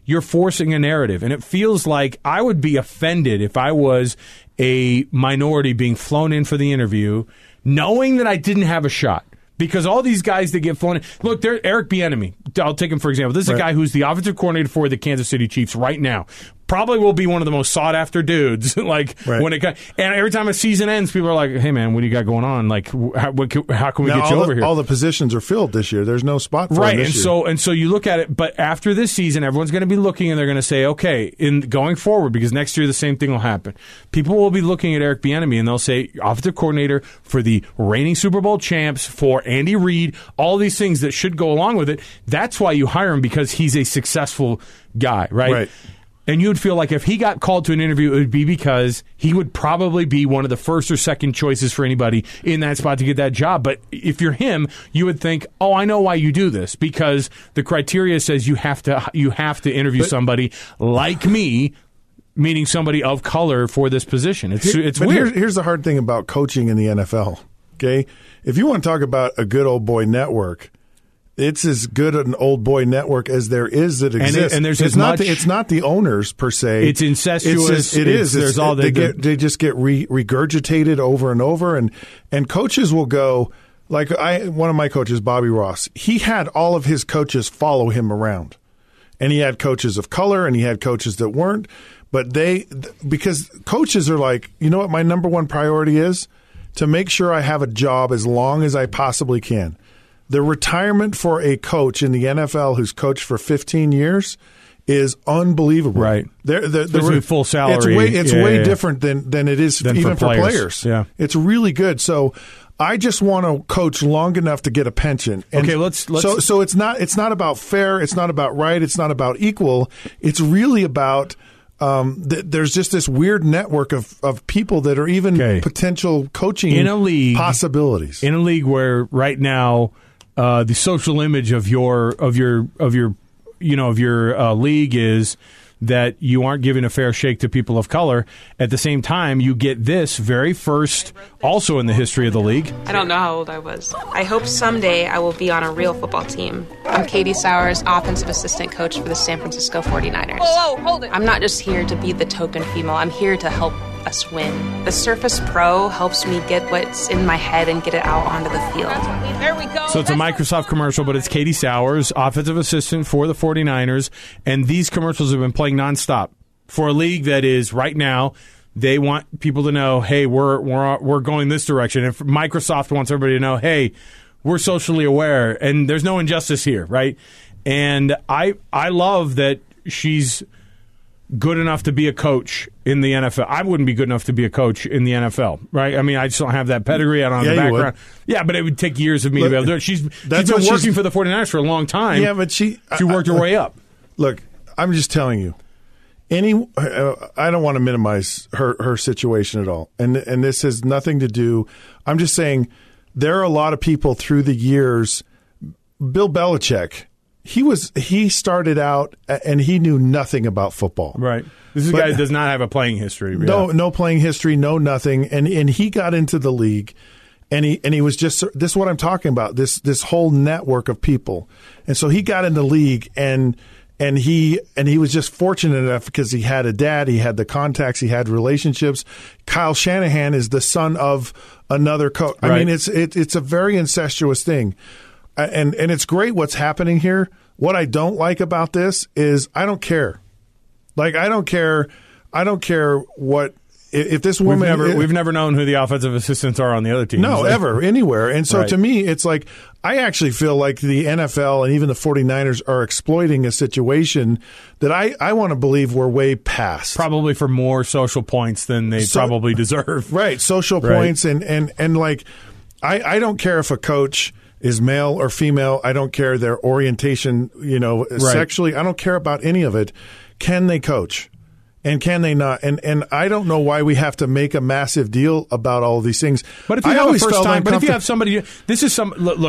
you're forcing a narrative. And it feels like I would be offended if I was a minority being flown in for the interview, knowing that I didn't have a shot. Because all these guys that get flown in, look, Eric Bieniemy, I'll take him for example. This is a guy who's the offensive coordinator for the Kansas City Chiefs right now. Probably will be one of the most sought after dudes. When it and every time a season ends, people are like, "Hey man, what do you got going on? Like, how can we get you over here?" All the positions are filled this year. There's no spot for him this year. And so you look at it. But after this season, everyone's going to be looking and they're going to say, "Okay, in going forward, because next year the same thing will happen." People will be looking at Eric Bieniemy and they'll say, "Offensive coordinator for the reigning Super Bowl champs, for Andy Reid, all these things that should go along with it." That's why you hire him, because he's a successful guy, right? And you would feel like if he got called to an interview, it would be because he would probably be one of the first or second choices for anybody in that spot to get that job. But if you're him, you would think, "Oh, I know why you do this, because the criteria says you have to interview somebody like me." Meaning somebody of color for this position. It's weird. Here's the hard thing about coaching in the NFL. Okay, if you want to talk about a good old boy network, it's as good an old boy network as there is that exists. And there's it's not the owners per se. It's incestuous. There's all they just get regurgitated over and over, and coaches will go like one of my coaches, Bobby Ross. He had all of his coaches follow him around, and he had coaches of color and he had coaches that weren't. But because coaches are like, you know what, my number one priority is to make sure I have a job as long as I possibly can. The retirement for a coach in the NFL who's coached for 15 years is unbelievable. Right. They're full salary. It's way different than it is even for players. Yeah. It's really good. So I just want to coach long enough to get a pension. And okay, let's So it's not about fair, it's not about right, it's not about equal. It's really about there's just this weird network of people that are even potential coaching in a league possibilities. In a league where right now the social image of your league is that you aren't giving a fair shake to people of color. At the same time, you get this very first, also in the history of the league. I don't know how old I was. I hope someday I will be on a real football team. I'm Katie Sowers, offensive assistant coach for the San Francisco 49ers. Whoa, hold it. I'm not just here to be the token female. I'm here to help us win. The Surface Pro helps me get what's in my head and get it out onto the field. There we go. So it's a Microsoft commercial, but it's Katie Sowers, offensive assistant for the 49ers, and these commercials have been playing nonstop for a league that is right now. They want people to know, hey, we're going this direction. And Microsoft wants everybody to know, hey, we're socially aware, and there's no injustice here, right? And I love that she's good enough to be a coach in the NFL. I wouldn't be good enough to be a coach in the NFL, right? I mean, I just don't have that pedigree. I don't have the background. Yeah, but it would take years of me to be able to do it. She's been working for the 49ers for a long time. Yeah, but she worked her way up. Look, I'm just telling you. I don't want to minimize her situation at all. And this has nothing to do. I'm just saying there are a lot of people through the years. Bill Belichick, he started out and he knew nothing about football. Right. This is a guy that does not have a playing history. No playing history, no nothing. And he got into the league and he was just, this is what I'm talking about, this whole network of people. And so he got in the league and he was just fortunate enough because he had a dad, he had the contacts, he had relationships. Kyle Shanahan is the son of another coach. Right. I mean, it's a very incestuous thing. And it's great what's happening here. What I don't like about this is I don't care. Like I don't care what if this woman. We've never known who the offensive assistants are on the other team. No, ever, anywhere. And so to me, it's like I actually feel like the NFL and even the 49ers are exploiting a situation that I want to believe we're way past. Probably for more social points than they probably deserve. Right, social points and like I don't care if a coach is male or female. I don't care their orientation, sexually. I don't care about any of it. Can they coach? And can they not? And I don't know why we have to make a massive deal about all of these things. But if you have a first time, but if you have somebody, this is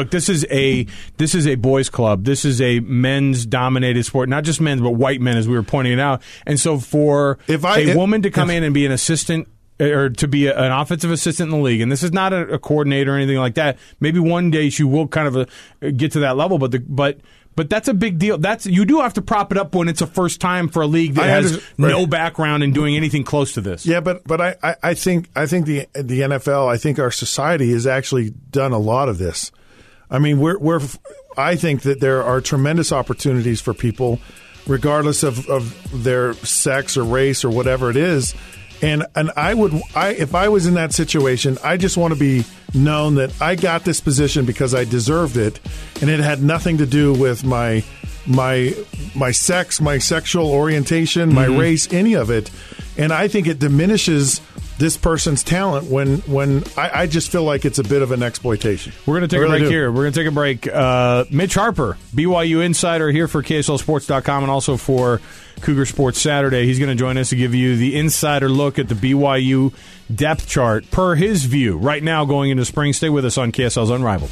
a boys' club. This is a men's dominated sport, not just men's, but white men, as we were pointing it out. And so for a woman to come in and be an assistant or to be an offensive assistant in the league, and this is not a coordinator or anything like that. Maybe one day she will kind of get to that level, but that's a big deal. You do have to prop it up when it's a first time for a league that has no background in doing anything close to this. Yeah, but I think the NFL, I think our society has actually done a lot of this. I mean, I think that there are tremendous opportunities for people, regardless of their sex or race or whatever it is. And if I was in that situation, I just want to be known that I got this position because I deserved it, and it had nothing to do with my sex, my sexual orientation, my race, any of it. And I think it diminishes this person's talent when I just feel like it's a bit of an exploitation. We're going to take a break here. We're going to take a break. Mitch Harper, BYU insider here for KSLSports.com and also for Cougar Sports Saturday. He's going to join us to give you the insider look at the BYU depth chart per his view right now going into spring. Stay with us on KSL's Unrivaled.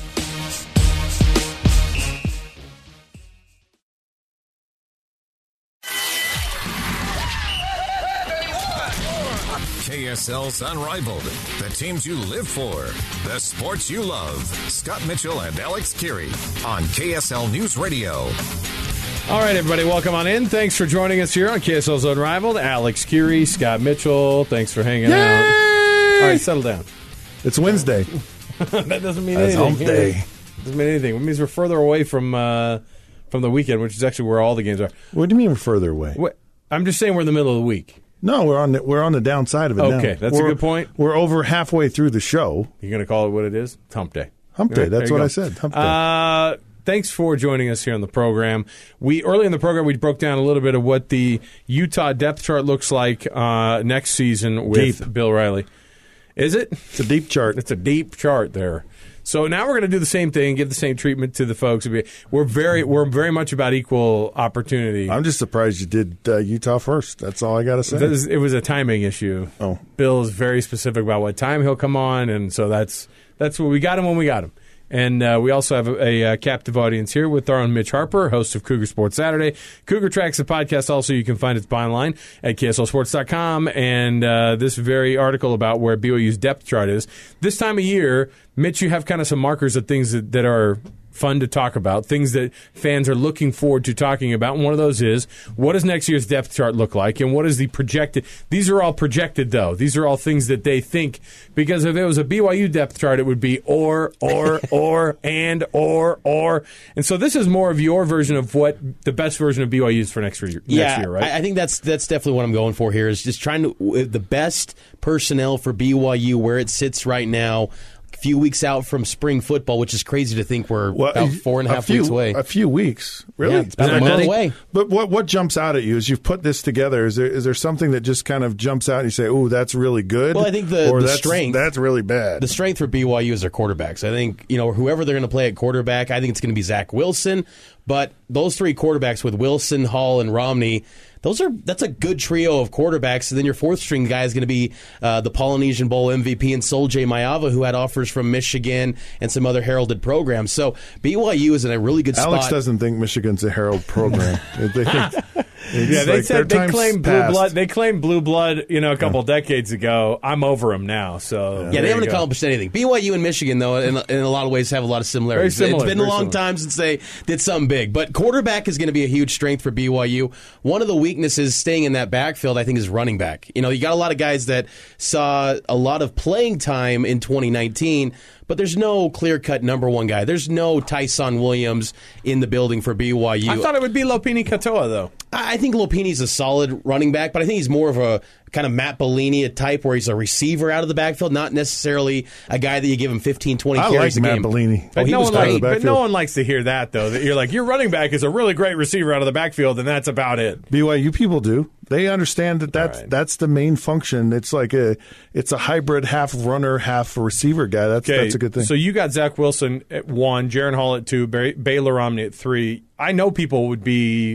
KSL's Unrivaled. The teams you live for. The sports you love. Scott Mitchell and Alex Kirry on KSL News Radio. All right, everybody, welcome on in. Thanks for joining us here on KSL's Unrivaled. Alex Kirry, Scott Mitchell, thanks for hanging out. All right, settle down. It's Wednesday. That doesn't mean anything. Hump day. Doesn't mean anything. It means we're further away from the weekend, which is actually where all the games are. What do you mean we're further away? I'm just saying we're in the middle of the week. No, we're on the downside of it now. Okay, that's a good point. We're over halfway through the show. You're going to call it what it is? It's Hump Day. Hump Day, that's what I said. Hump Day. Thanks for joining us here on the program. Early in the program, we broke down a little bit of what the Utah depth chart looks like next season with Bill Riley. Is it? It's a deep chart. It's a deep chart there. So now we're going to do the same thing, give the same treatment to the folks. We're very much about equal opportunity. I'm just surprised you did Utah first. That's all I got to say. It was a timing issue. Oh, Bill is very specific about what time he'll come on, and so that's what we got him when we got him. And we also have a captive audience here with our own Mitch Harper, host of Cougar Sports Saturday. Cougar Tracks, the podcast, also you can find it online at KSLSports.com. And this very article about where BYU's depth chart is. This time of year, Mitch, you have kind of some markers of things that are fun to talk about, things that fans are looking forward to talking about. And one of those is, what does next year's depth chart look like? And what is the projected? These are all projected, though. These are all things that they think. Because if it was a BYU depth chart, it would be or. And so this is more of your version of what the best version of BYU is for next year, right? I think that's definitely what I'm going for here, is just trying to the best personnel for BYU where it sits right now. Few weeks out from spring football, which is crazy to think we're about 4.5 weeks away. A few weeks, really? Yeah, it's about a month away. But what jumps out at you as you've put this together? Is there something that just kind of jumps out and you say, "Oh, that's really good"? Well, I think the strength that's really bad. The strength for BYU is their quarterbacks. I think whoever they're going to play at quarterback, I think it's going to be Zach Wilson. But those three quarterbacks with Wilson, Hall, and Romney. That's a good trio of quarterbacks. And then your fourth string guy is going to be the Polynesian Bowl MVP and Sol-Jay Maiava, who had offers from Michigan and some other heralded programs. So BYU is in a really good spot. Alex doesn't think Michigan's a heralded program. They think they said they claimed blue blood. They claimed blue blood, a couple decades ago. I'm over them now. So they haven't accomplished anything. BYU and Michigan, though, in a lot of ways, have a lot of similarities. It's been a long time since they did something big. But quarterback is going to be a huge strength for BYU. One of the weaknesses staying in that backfield, I think, is running back. You got a lot of guys that saw a lot of playing time in 2019, but there's no clear-cut number one guy. There's no Tyson Williams in the building for BYU. I thought it would be Lopini Katoa, though. I think Lopini's a solid running back, but I think he's more of a kind of Matt Bellini type where he's a receiver out of the backfield, not necessarily a guy that you give him 15, 20 carries a game. I like Matt Bellini. But no one likes to hear that, though. That you're like, your running back is a really great receiver out of the backfield, and that's about it. BYU people do. They understand that's the main function. It's like it's a hybrid half runner, half receiver guy. That's a good thing. So you got Zach Wilson at 1, Jaron Hall at 2, Baylor Romney at 3. I know people would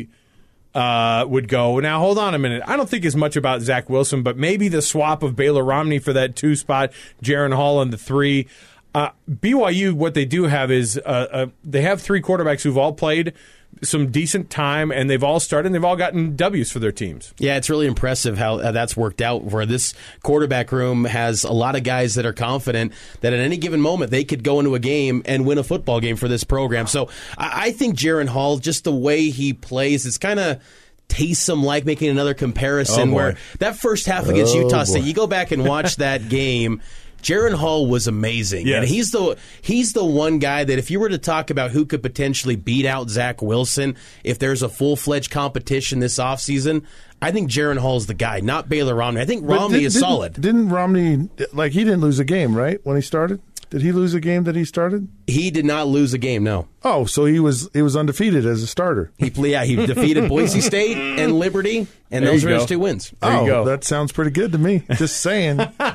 go, now hold on a minute. I don't think as much about Zach Wilson, but maybe the swap of Baylor Romney for that 2 spot, Jaron Hall in the 3. BYU, what they do have is they have 3 quarterbacks who've all played some decent time, and they've all started, and they've all gotten W's for their teams. Yeah, it's really impressive how that's worked out, where this quarterback room has a lot of guys that are confident that at any given moment they could go into a game and win a football game for this program. So I think Jaren Hall, just the way he plays, it's kind of Taysom like, making another comparison where that first half against Utah State, you go back and watch that game, Jaren Hall was amazing. Yes. And he's the one guy that if you were to talk about who could potentially beat out Zach Wilson if there's a full-fledged competition this offseason, I think Jaren Hall's the guy, not Baylor Romney. I think Romney is solid. Didn't Romney, he didn't lose a game, right, when he started? Did he lose a game that he started? He did not lose a game, no. Oh, so he was undefeated as a starter. He defeated Boise State and Liberty, and those were his 2 wins. There you go. That sounds pretty good to me. Just saying.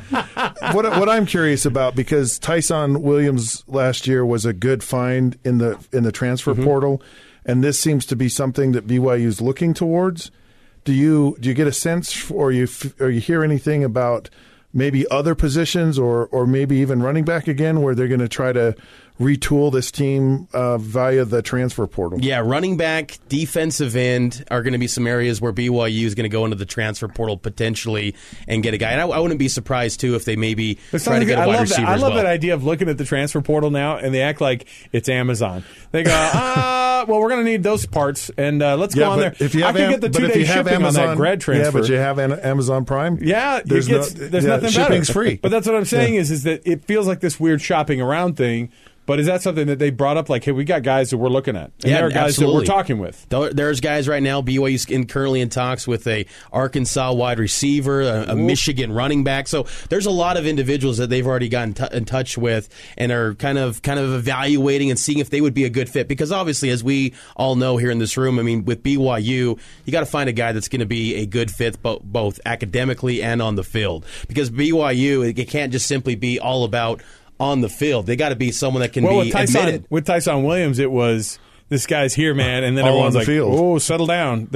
What I'm curious about, because Tyson Williams last year was a good find in the transfer portal, and this seems to be something that BYU is looking towards. Do you get a sense, or you hear anything about maybe other positions, or maybe even running back again, where they're going to try to retool this team via the transfer portal? Yeah, running back, defensive end are going to be some areas where BYU is going to go into the transfer portal potentially and get a guy. And I wouldn't be surprised, too, if they maybe try to get a wide receiver I love that idea of looking at the transfer portal now, and they act like it's Amazon. They go, well, we're going to need those parts, and let's go on there. If you have I can get the 2-day shipping Amazon, on that grad transfer. Yeah, but you have Amazon Prime? Yeah, there's nothing better. Shipping's free. But that's what I'm saying is that it feels like this weird shopping around thing. But is that something that they brought up? Like, hey, we got guys that we're looking at. And there are guys that we're talking with. There's guys right now. BYU's currently in talks with a Arkansas wide receiver, a Michigan running back. So there's a lot of individuals that they've already gotten in touch with and are kind of evaluating and seeing if they would be a good fit. Because obviously, as we all know here in this room, I mean, with BYU, you got to find a guy that's going to be a good fit both academically and on the field. Because BYU, it can't just simply be all about on the field. They got to be someone that can be admitted. With Tyson Williams, it was, this guy's here, man, and then everyone's like, "Oh, settle down."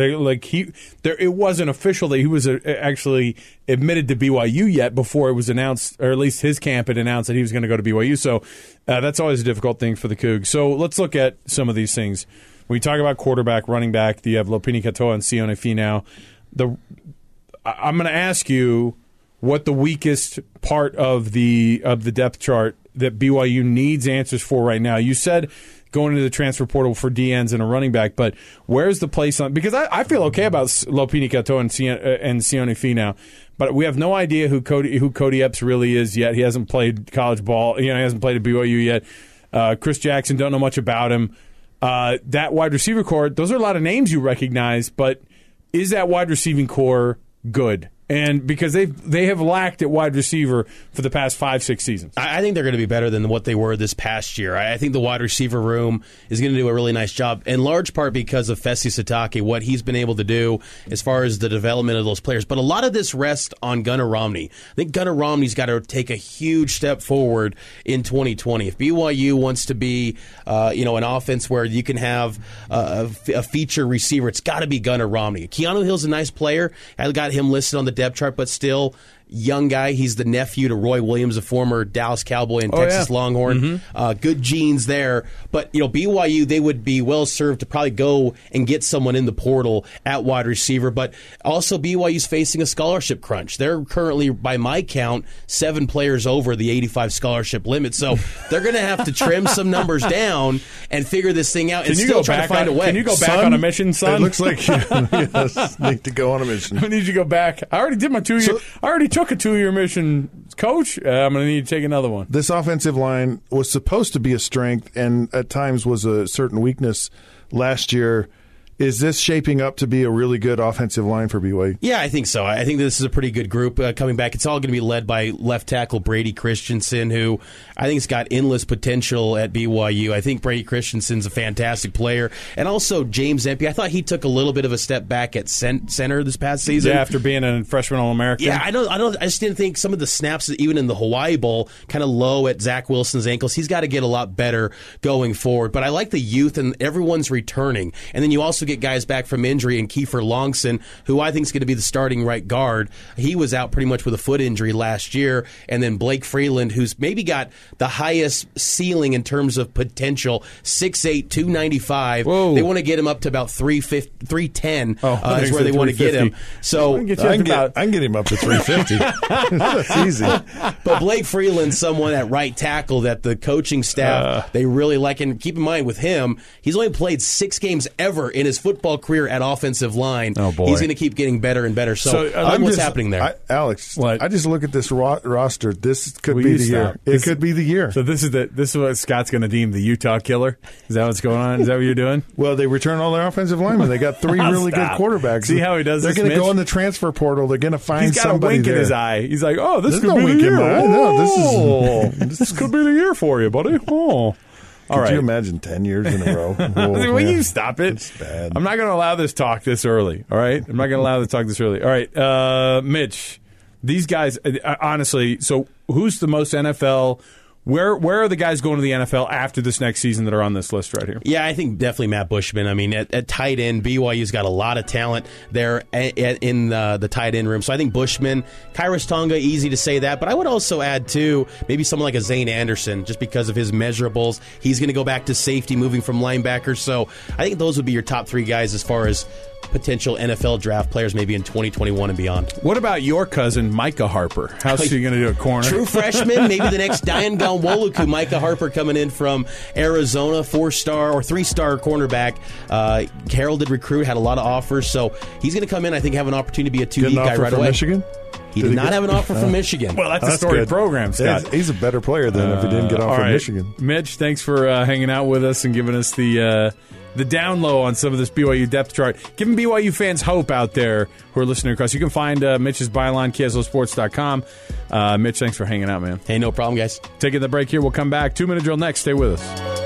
It wasn't official that he was actually admitted to BYU yet before it was announced, or at least his camp had announced that he was going to go to BYU. So that's always a difficult thing for the Cougs. So let's look at some of these things. When we talk about quarterback, running back, you have Lopini Katoa and Sione Finau. I'm going to ask you what the weakest part of the depth chart that BYU needs answers for right now. You said going into the transfer portal for DNs and a running back, but where's the place on? Because I feel okay about Lopini Katoa and Sione Finau, but we have no idea who Cody Epps really is yet. He hasn't played college ball. He hasn't played at BYU yet. Chris Jackson, don't know much about him. That wide receiver core, those are a lot of names you recognize, but is that wide receiving core good? And because they have lacked at wide receiver for the past 5-6 seasons. I think they're going to be better than what they were this past year. I think the wide receiver room is going to do a really nice job, in large part because of Fesi Sitake, what he's been able to do as far as the development of those players. But a lot of this rests on Gunnar Romney. I think Gunnar Romney's got to take a huge step forward in 2020. If BYU wants to be an offense where you can have a feature receiver, it's got to be Gunnar Romney. Keanu Hill's a nice player. I got him listed on the depth chart, but still young guy. He's the nephew to Roy Williams, a former Dallas Cowboy and Texas Longhorn. Good genes there. But BYU, they would be well served to probably go and get someone in the portal at wide receiver. But also BYU's facing a scholarship crunch. They're currently, by my count, 7 players over the 85 scholarship limit. So they're going to have to trim some numbers down and figure this thing out and still try to find a way. Can you go back on a mission, son? It looks like you need to go on a mission. I need you to go back. I already did my 2-year. I already took a 2-year mission, Coach. I'm going to need to take another one. This offensive line was supposed to be a strength and at times was a certain weakness last year. Is this shaping up to be a really good offensive line for BYU? Yeah, I think so. I think this is a pretty good group coming back. It's all going to be led by left tackle Brady Christensen, who I think has got endless potential at BYU. I think Brady Christensen's a fantastic player. And also James Empey. I thought he took a little bit of a step back at center this past season. Yeah, after being a freshman All-American. Yeah, I just didn't think some of the snaps, even in the Hawaii Bowl, kind of low at Zach Wilson's ankles. He's got to get a lot better going forward. But I like the youth, and everyone's returning. And then you also get guys back from injury, and Kiefer Longson, who I think is going to be the starting right guard. He was out pretty much with a foot injury last year. And then Blake Freeland, who's maybe got the highest ceiling in terms of potential, 6'8", 295. Whoa. They want to get him up to about 310 is where they want to get him. So I can get him up to 350. That's easy. But Blake Freeland's someone at right tackle that the coaching staff, they really like. And keep in mind with him, he's only played 6 games ever in his football career at offensive line. Oh, boy. He's going to keep getting better and better. So what's happening there? Alex, I just look at this roster. This could be the year. It could be the year. So this is what Scott's going to deem the Utah killer? Is that what's going on? Is that what you're doing? Well, they return all their offensive linemen. They got 3 really good quarterbacks. See how he does They're this, going to Mitch? go in the transfer portal. They're going to find somebody. He's got a wink there. in his eye. He's like, oh, this could no be wink the year. in my eye. No, this could be the year for you, buddy. Oh. Could you imagine 10 years in a row? Will you stop it? It's bad. I'm not going to allow this talk this early, all right? I'm not going to allow this talk this early. All right, Mitch, these guys, honestly, so who's the most NFL? Where are the guys going to the NFL after this next season that are on this list right here? Yeah, I think definitely Matt Bushman. I mean, at tight end, BYU's got a lot of talent there in the tight end room. So I think Bushman, Kairos Tonga, easy to say that. But I would also add, too, maybe someone like a Zane Anderson, just because of his measurables. He's going to go back to safety, moving from linebacker. So I think those would be your top 3 guys as far as potential NFL draft players maybe in 2021 and beyond. What about your cousin, Micah Harper? How's she going to do at corner? True freshman, maybe the next Dayan Galwoluku. Micah Harper coming in from Arizona, 4-star or 3-star cornerback. Heralded recruit, had a lot of offers, so he's going to come in, I think, have an opportunity to be a 2 deep guy right away. Michigan? He did not have an offer from Michigan. Well, that's a storied program, Scott. He's a better player than if he didn't get off from Michigan. Mitch, thanks for hanging out with us and giving us the down low on some of this BYU depth chart. Giving BYU fans hope out there who are listening across. You can find Mitch's byline, KSLSports.com. Mitch, thanks for hanging out, man. Hey, no problem, guys. Taking the break here. We'll come back. 2-minute drill next. Stay with us.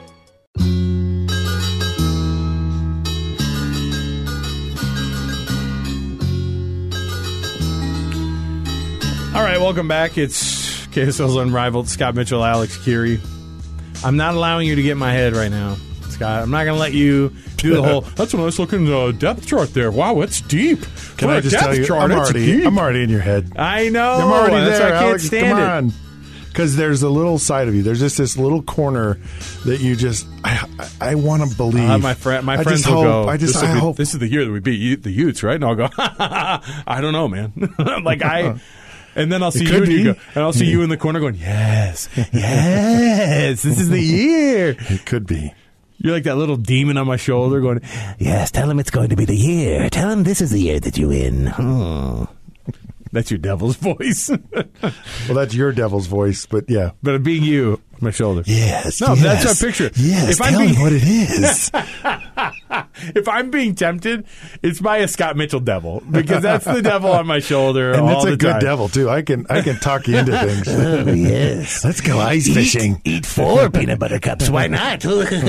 All right, welcome back. It's KSL's Unrivaled. Scott Mitchell, Alex Keary. I'm not allowing you to get in my head right now, Scott. I'm not going to let you do the whole, that's a nice looking depth chart there. Wow, it's deep. Can I just tell you, I'm already in your head. I know. I'm already that's there, why I can't Alex. stand Come it. on. Because there's a little side of you. There's just this little corner that you just, I want to believe. My friends will go, I hope. This is the year that we beat the Utes, right? And I'll go, I don't know, man. And then I'll see you, and you go, and I'll see you in the corner going, yes, this is the year. It could be. You're like that little demon on my shoulder going, yes, tell him it's going to be the year. Tell him this is the year that you win. Oh. That's your devil's voice. Well, that's your devil's voice, but yeah. But it being you, my shoulder. Yes. No, yes, that's my picture. Yes, tell me what it is. If I'm being tempted, it's by a Scott Mitchell devil, because that's the devil on my shoulder. And all it's a the good time. devil, too. I can talk you into things. Oh, yes. Let's go ice fishing. Eat 4 peanut butter cups. Why not?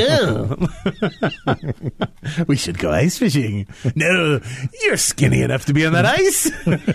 We should go ice fishing. No, you're skinny enough to be on that ice.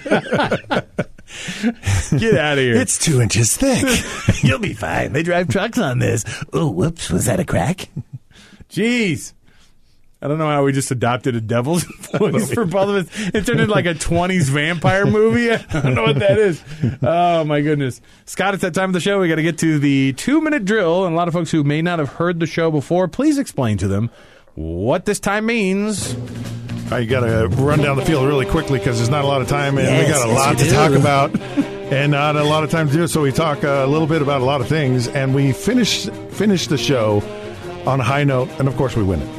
Get out of here. It's 2 inches thick. You'll be fine. They drive trucks on this. Oh, whoops. Was that a crack? Jeez. I don't know how we just adopted a devil's voice for both of us. It turned into like a 20s vampire movie. I don't know what that is. Oh, my goodness. Scott, it's that time of the show. We got to get to the 2-minute drill. And a lot of folks who may not have heard the show before, please explain to them what this time means. You got to run down the field really quickly because there's not a lot of time, and we got a lot to talk about, and not a lot of time to do it. So we talk a little bit about a lot of things, and we finish the show on a high note, and of course we win it.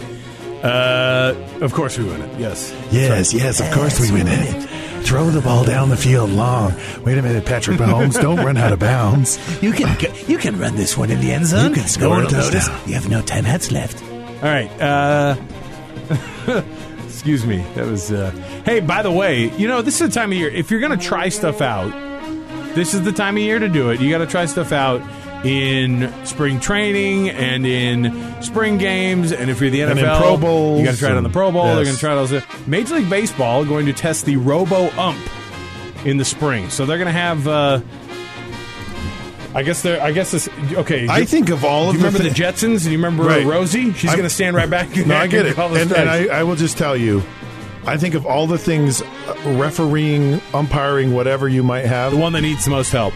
Of course we win it. Yes. Yes, of course we win it. Throw the ball down the field long. Wait a minute, Patrick Mahomes. Don't run out of bounds. You can run this one in the end zone. You can score a touchdown. You have no timeouts left. All right. Excuse me. That was. Hey, by the way, this is the time of year. If you're going to try stuff out, this is the time of year to do it. You got to try stuff out in spring training and in spring games, and if you're the NFL, and in Pro Bowls, you got to try it on the Pro Bowl. Yes. They're going to try it also. Major League Baseball going to test the Robo Ump in the spring, so they're going to have I guess this. Okay, I think of all of you remember the Jetsons? Do you remember Rosie? She's going to stand right back. No, I get it. And I will just tell you, I think of all the things, refereeing, umpiring, whatever you might have. The one that needs the most help.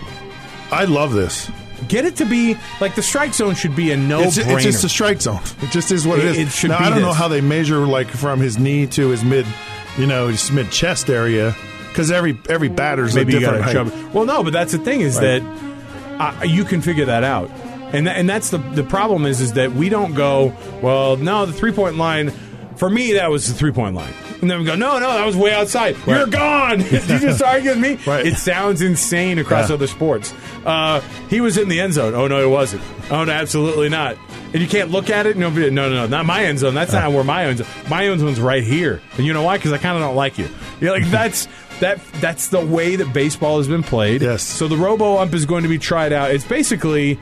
I love this. Get it to be like the strike zone should be a no-brainer. It's just a strike zone. It just is what it is. It should now, be I don't this. know how they measure like from his knee to his his mid chest area, because every batter's maybe a different height. Well, no, but that's the thing is that you can figure that out, and that's the problem is that we don't go, well, no, the 3-point line. For me, that was the 3-point line. And then we go, no, that was way outside. Right. You're gone. Did you just argue with me? Right. It sounds insane across other sports. He was in the end zone. Oh, no, he wasn't. Oh, no, absolutely not. And you can't look at it. No, not my end zone. That's not where my end zone. My end zone's right here. And you know why? Because I kind of don't like you. You're like, that's the way that baseball has been played. Yes. So the robo-ump is going to be tried out. It's basically,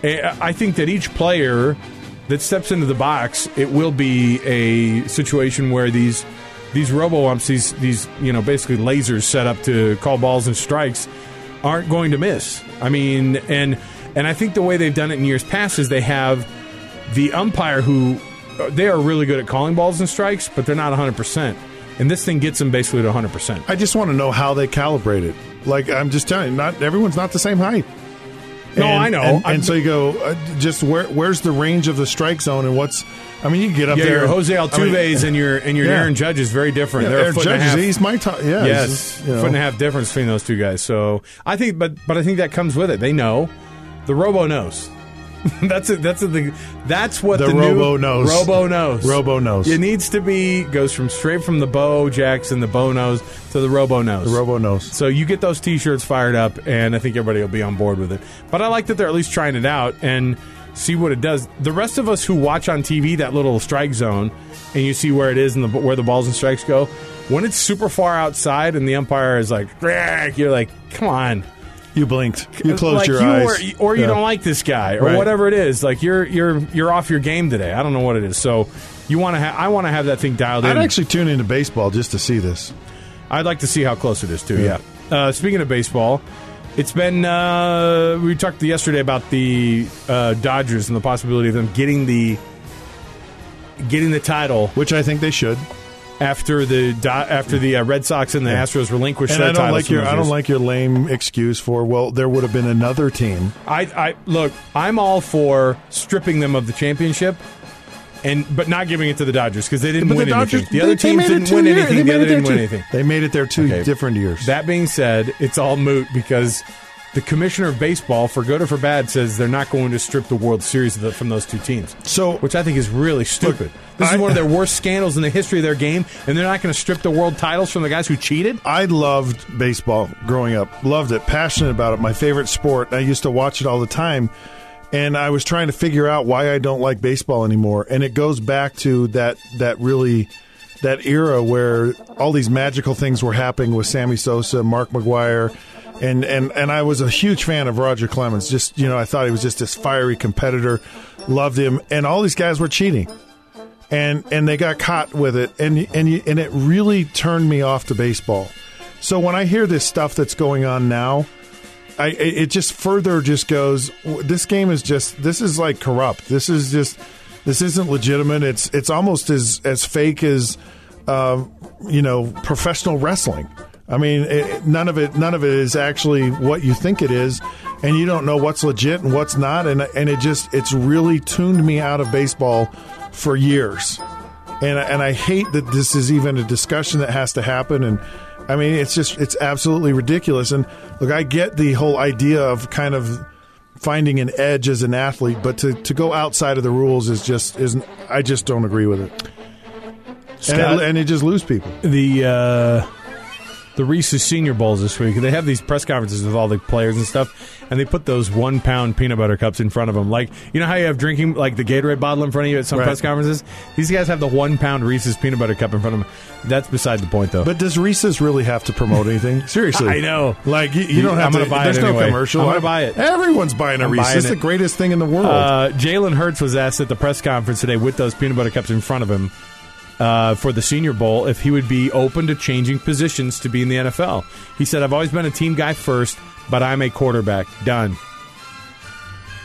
I think that each player that steps into the box, it will be a situation where these robo-umps, these basically lasers set up to call balls and strikes, aren't going to miss. I mean, and I think the way they've done it in years past is they have the umpire who they are really good at calling balls and strikes, but they're not 100%. And this thing gets them basically to 100%. I just want to know how they calibrate it. Like, I'm just telling you, not everyone's not the same height. No, I know. And so you go, just where's the range of the strike zone and what's... I mean, you can get up there. Your Jose Altuve's and your Aaron Judge is very different. Yeah, They're Aaron a foot and a Judge, half. he's my top. Yeah, yes, foot and a half difference between those two guys. So I think, but I think that comes with it. They know. The Robo knows. That's it. That's the thing. That's what the Robo new knows. Robo knows. Robo knows. It needs to be straight from the Bo Jackson, the Bo knows to the Robo knows. The Robo knows. So you get those T-shirts fired up, and I think everybody will be on board with it. But I like that they're at least trying it out and see what it does. The rest of us who watch on TV that little strike zone, and you see where it is and where the balls and strikes go, when it's super far outside and the umpire is like, you're like, come on. You blinked. You closed your eyes. Or you don't like this guy, or whatever it is. Like you're off your game today. I don't know what it is. So you want to I want to have that thing dialed in. I'd actually tune into baseball just to see this. I'd like to see how close it is too. Yeah. Speaking of baseball, it's been we talked yesterday about the Dodgers and the possibility of them getting the title, which I think they should. After the Red Sox and the Astros relinquished their titles. I don't like your lame excuse for, well, there would have been another team. Look, I'm all for stripping them of the championship, but not giving it to the Dodgers because they didn't win anything. The other teams didn't win anything. The other didn't win anything. They made it there two different years. That being said, it's all moot because the commissioner of baseball, for good or for bad, says they're not going to strip the World Series from those two teams. Which I think is really stupid. This is one of their worst scandals in the history of their game, and they're not going to strip the world titles from the guys who cheated? I loved baseball growing up. Loved it. Passionate about it. My favorite sport. I used to watch it all the time, and I was trying to figure out why I don't like baseball anymore. And it goes back to that era where all these magical things were happening with Sammy Sosa, Mark McGwire. And I was a huge fan of Roger Clemens. Just, I thought he was just this fiery competitor. Loved him. And all these guys were cheating. And they got caught with it. And it really turned me off to baseball. So when I hear this stuff that's going on now, it just further just goes, this game is this is like corrupt. This isn't legitimate. It's almost as fake as, professional wrestling. I mean, none of it is actually what you think it is, and you don't know what's legit and what's not, and it's really tuned me out of baseball for years, and I hate that this is even a discussion that has to happen, and I mean, it's absolutely ridiculous. And look, I get the whole idea of kind of finding an edge as an athlete, but to go outside of the rules I just don't agree with it, and it just lose people. The Reese's Senior Bowls this week, they have these press conferences with all the players and stuff, and they put those 1 pound peanut butter cups in front of them. Like, you know how you have drinking, like the Gatorade bottle in front of you at some press conferences? These guys have the 1 pound Reese's peanut butter cup in front of them. That's beside the point, though. But does Reese's really have to promote anything? Seriously. I know. Like, you don't have to buy it. There's no commercial. I'm going to buy it. Everyone's buying a Reese's. It's the greatest thing in the world. Jalen Hurts was asked at the press conference today with those peanut butter cups in front of him, for the Senior Bowl, if he would be open to changing positions to be in the NFL. He said, I've always been a team guy first, but I'm a quarterback. Done.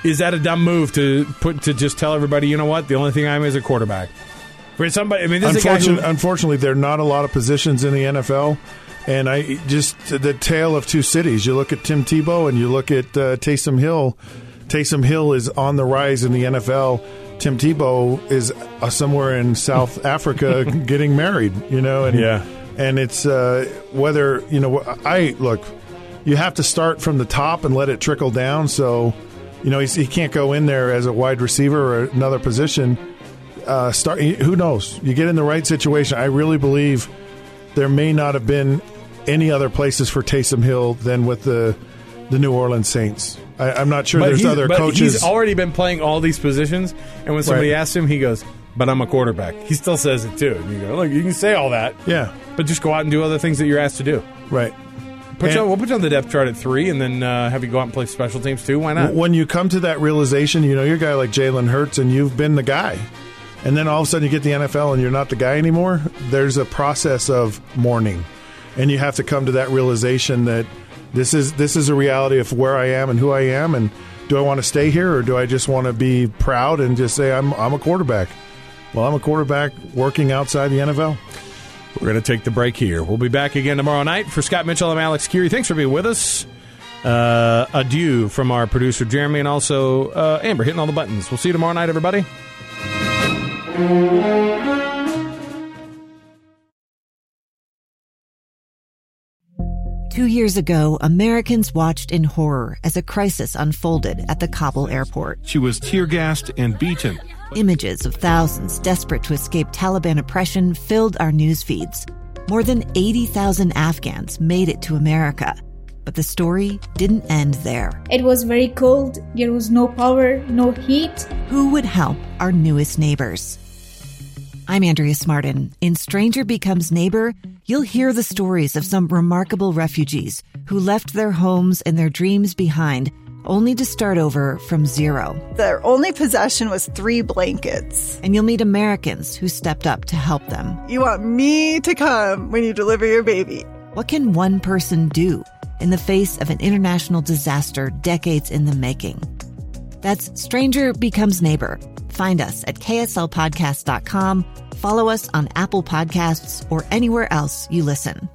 is that a dumb move to just tell everybody, you know what, the only thing I'm is a quarterback? For somebody, I mean, this is a guy who, unfortunately, there are not a lot of positions in the NFL, and I just the tale of two cities. You look at Tim Tebow and you look at Taysom Hill. Taysom Hill is on the rise in the NFL. Tim Tebow is somewhere in South Africa getting married. And it's whether you have to start from the top and let it trickle down. So, he can't go in there as a wide receiver or another position. Who knows? You get in the right situation. I really believe there may not have been any other places for Taysom Hill than with the New Orleans Saints. I'm not sure there's other coaches. He's already been playing all these positions, and when somebody asks him, he goes, "But I'm a quarterback." He still says it too. And you go, "Look, you can say all that, but just go out and do other things that you're asked to do." Right. We'll put you on the depth chart at 3, and then have you go out and play special teams too. Why not? When you come to that realization, you're a guy like Jalen Hurts, and you've been the guy. And then all of a sudden you get the NFL and you're not the guy anymore. There's a process of mourning. And you have to come to that realization that this is a reality of where I am and who I am. And do I want to stay here, or do I just want to be proud and just say I'm a quarterback? Well, I'm a quarterback working outside the NFL. We're going to take the break here. We'll be back again tomorrow night. For Scott Mitchell, I'm Alex Curie. Thanks for being with us. Adieu from our producer, Jeremy, and also Amber hitting all the buttons. We'll see you tomorrow night, everybody. 2 years ago, Americans watched in horror as a crisis unfolded at the Kabul airport. She was tear-gassed and beaten. Images of thousands desperate to escape Taliban oppression filled our news feeds. More than 80,000 Afghans made it to America. But the story didn't end there. It was very cold. There was no power, no heat. Who would help our newest neighbors? I'm Andrea Smartin. In Stranger Becomes Neighbor, you'll hear the stories of some remarkable refugees who left their homes and their dreams behind, only to start over from zero. Their only possession was 3 blankets. And you'll meet Americans who stepped up to help them. You want me to come when you deliver your baby. What can one person do in the face of an international disaster decades in the making? That's Stranger Becomes Neighbor. Find us at kslpodcast.com, follow us on Apple Podcasts, or anywhere else you listen.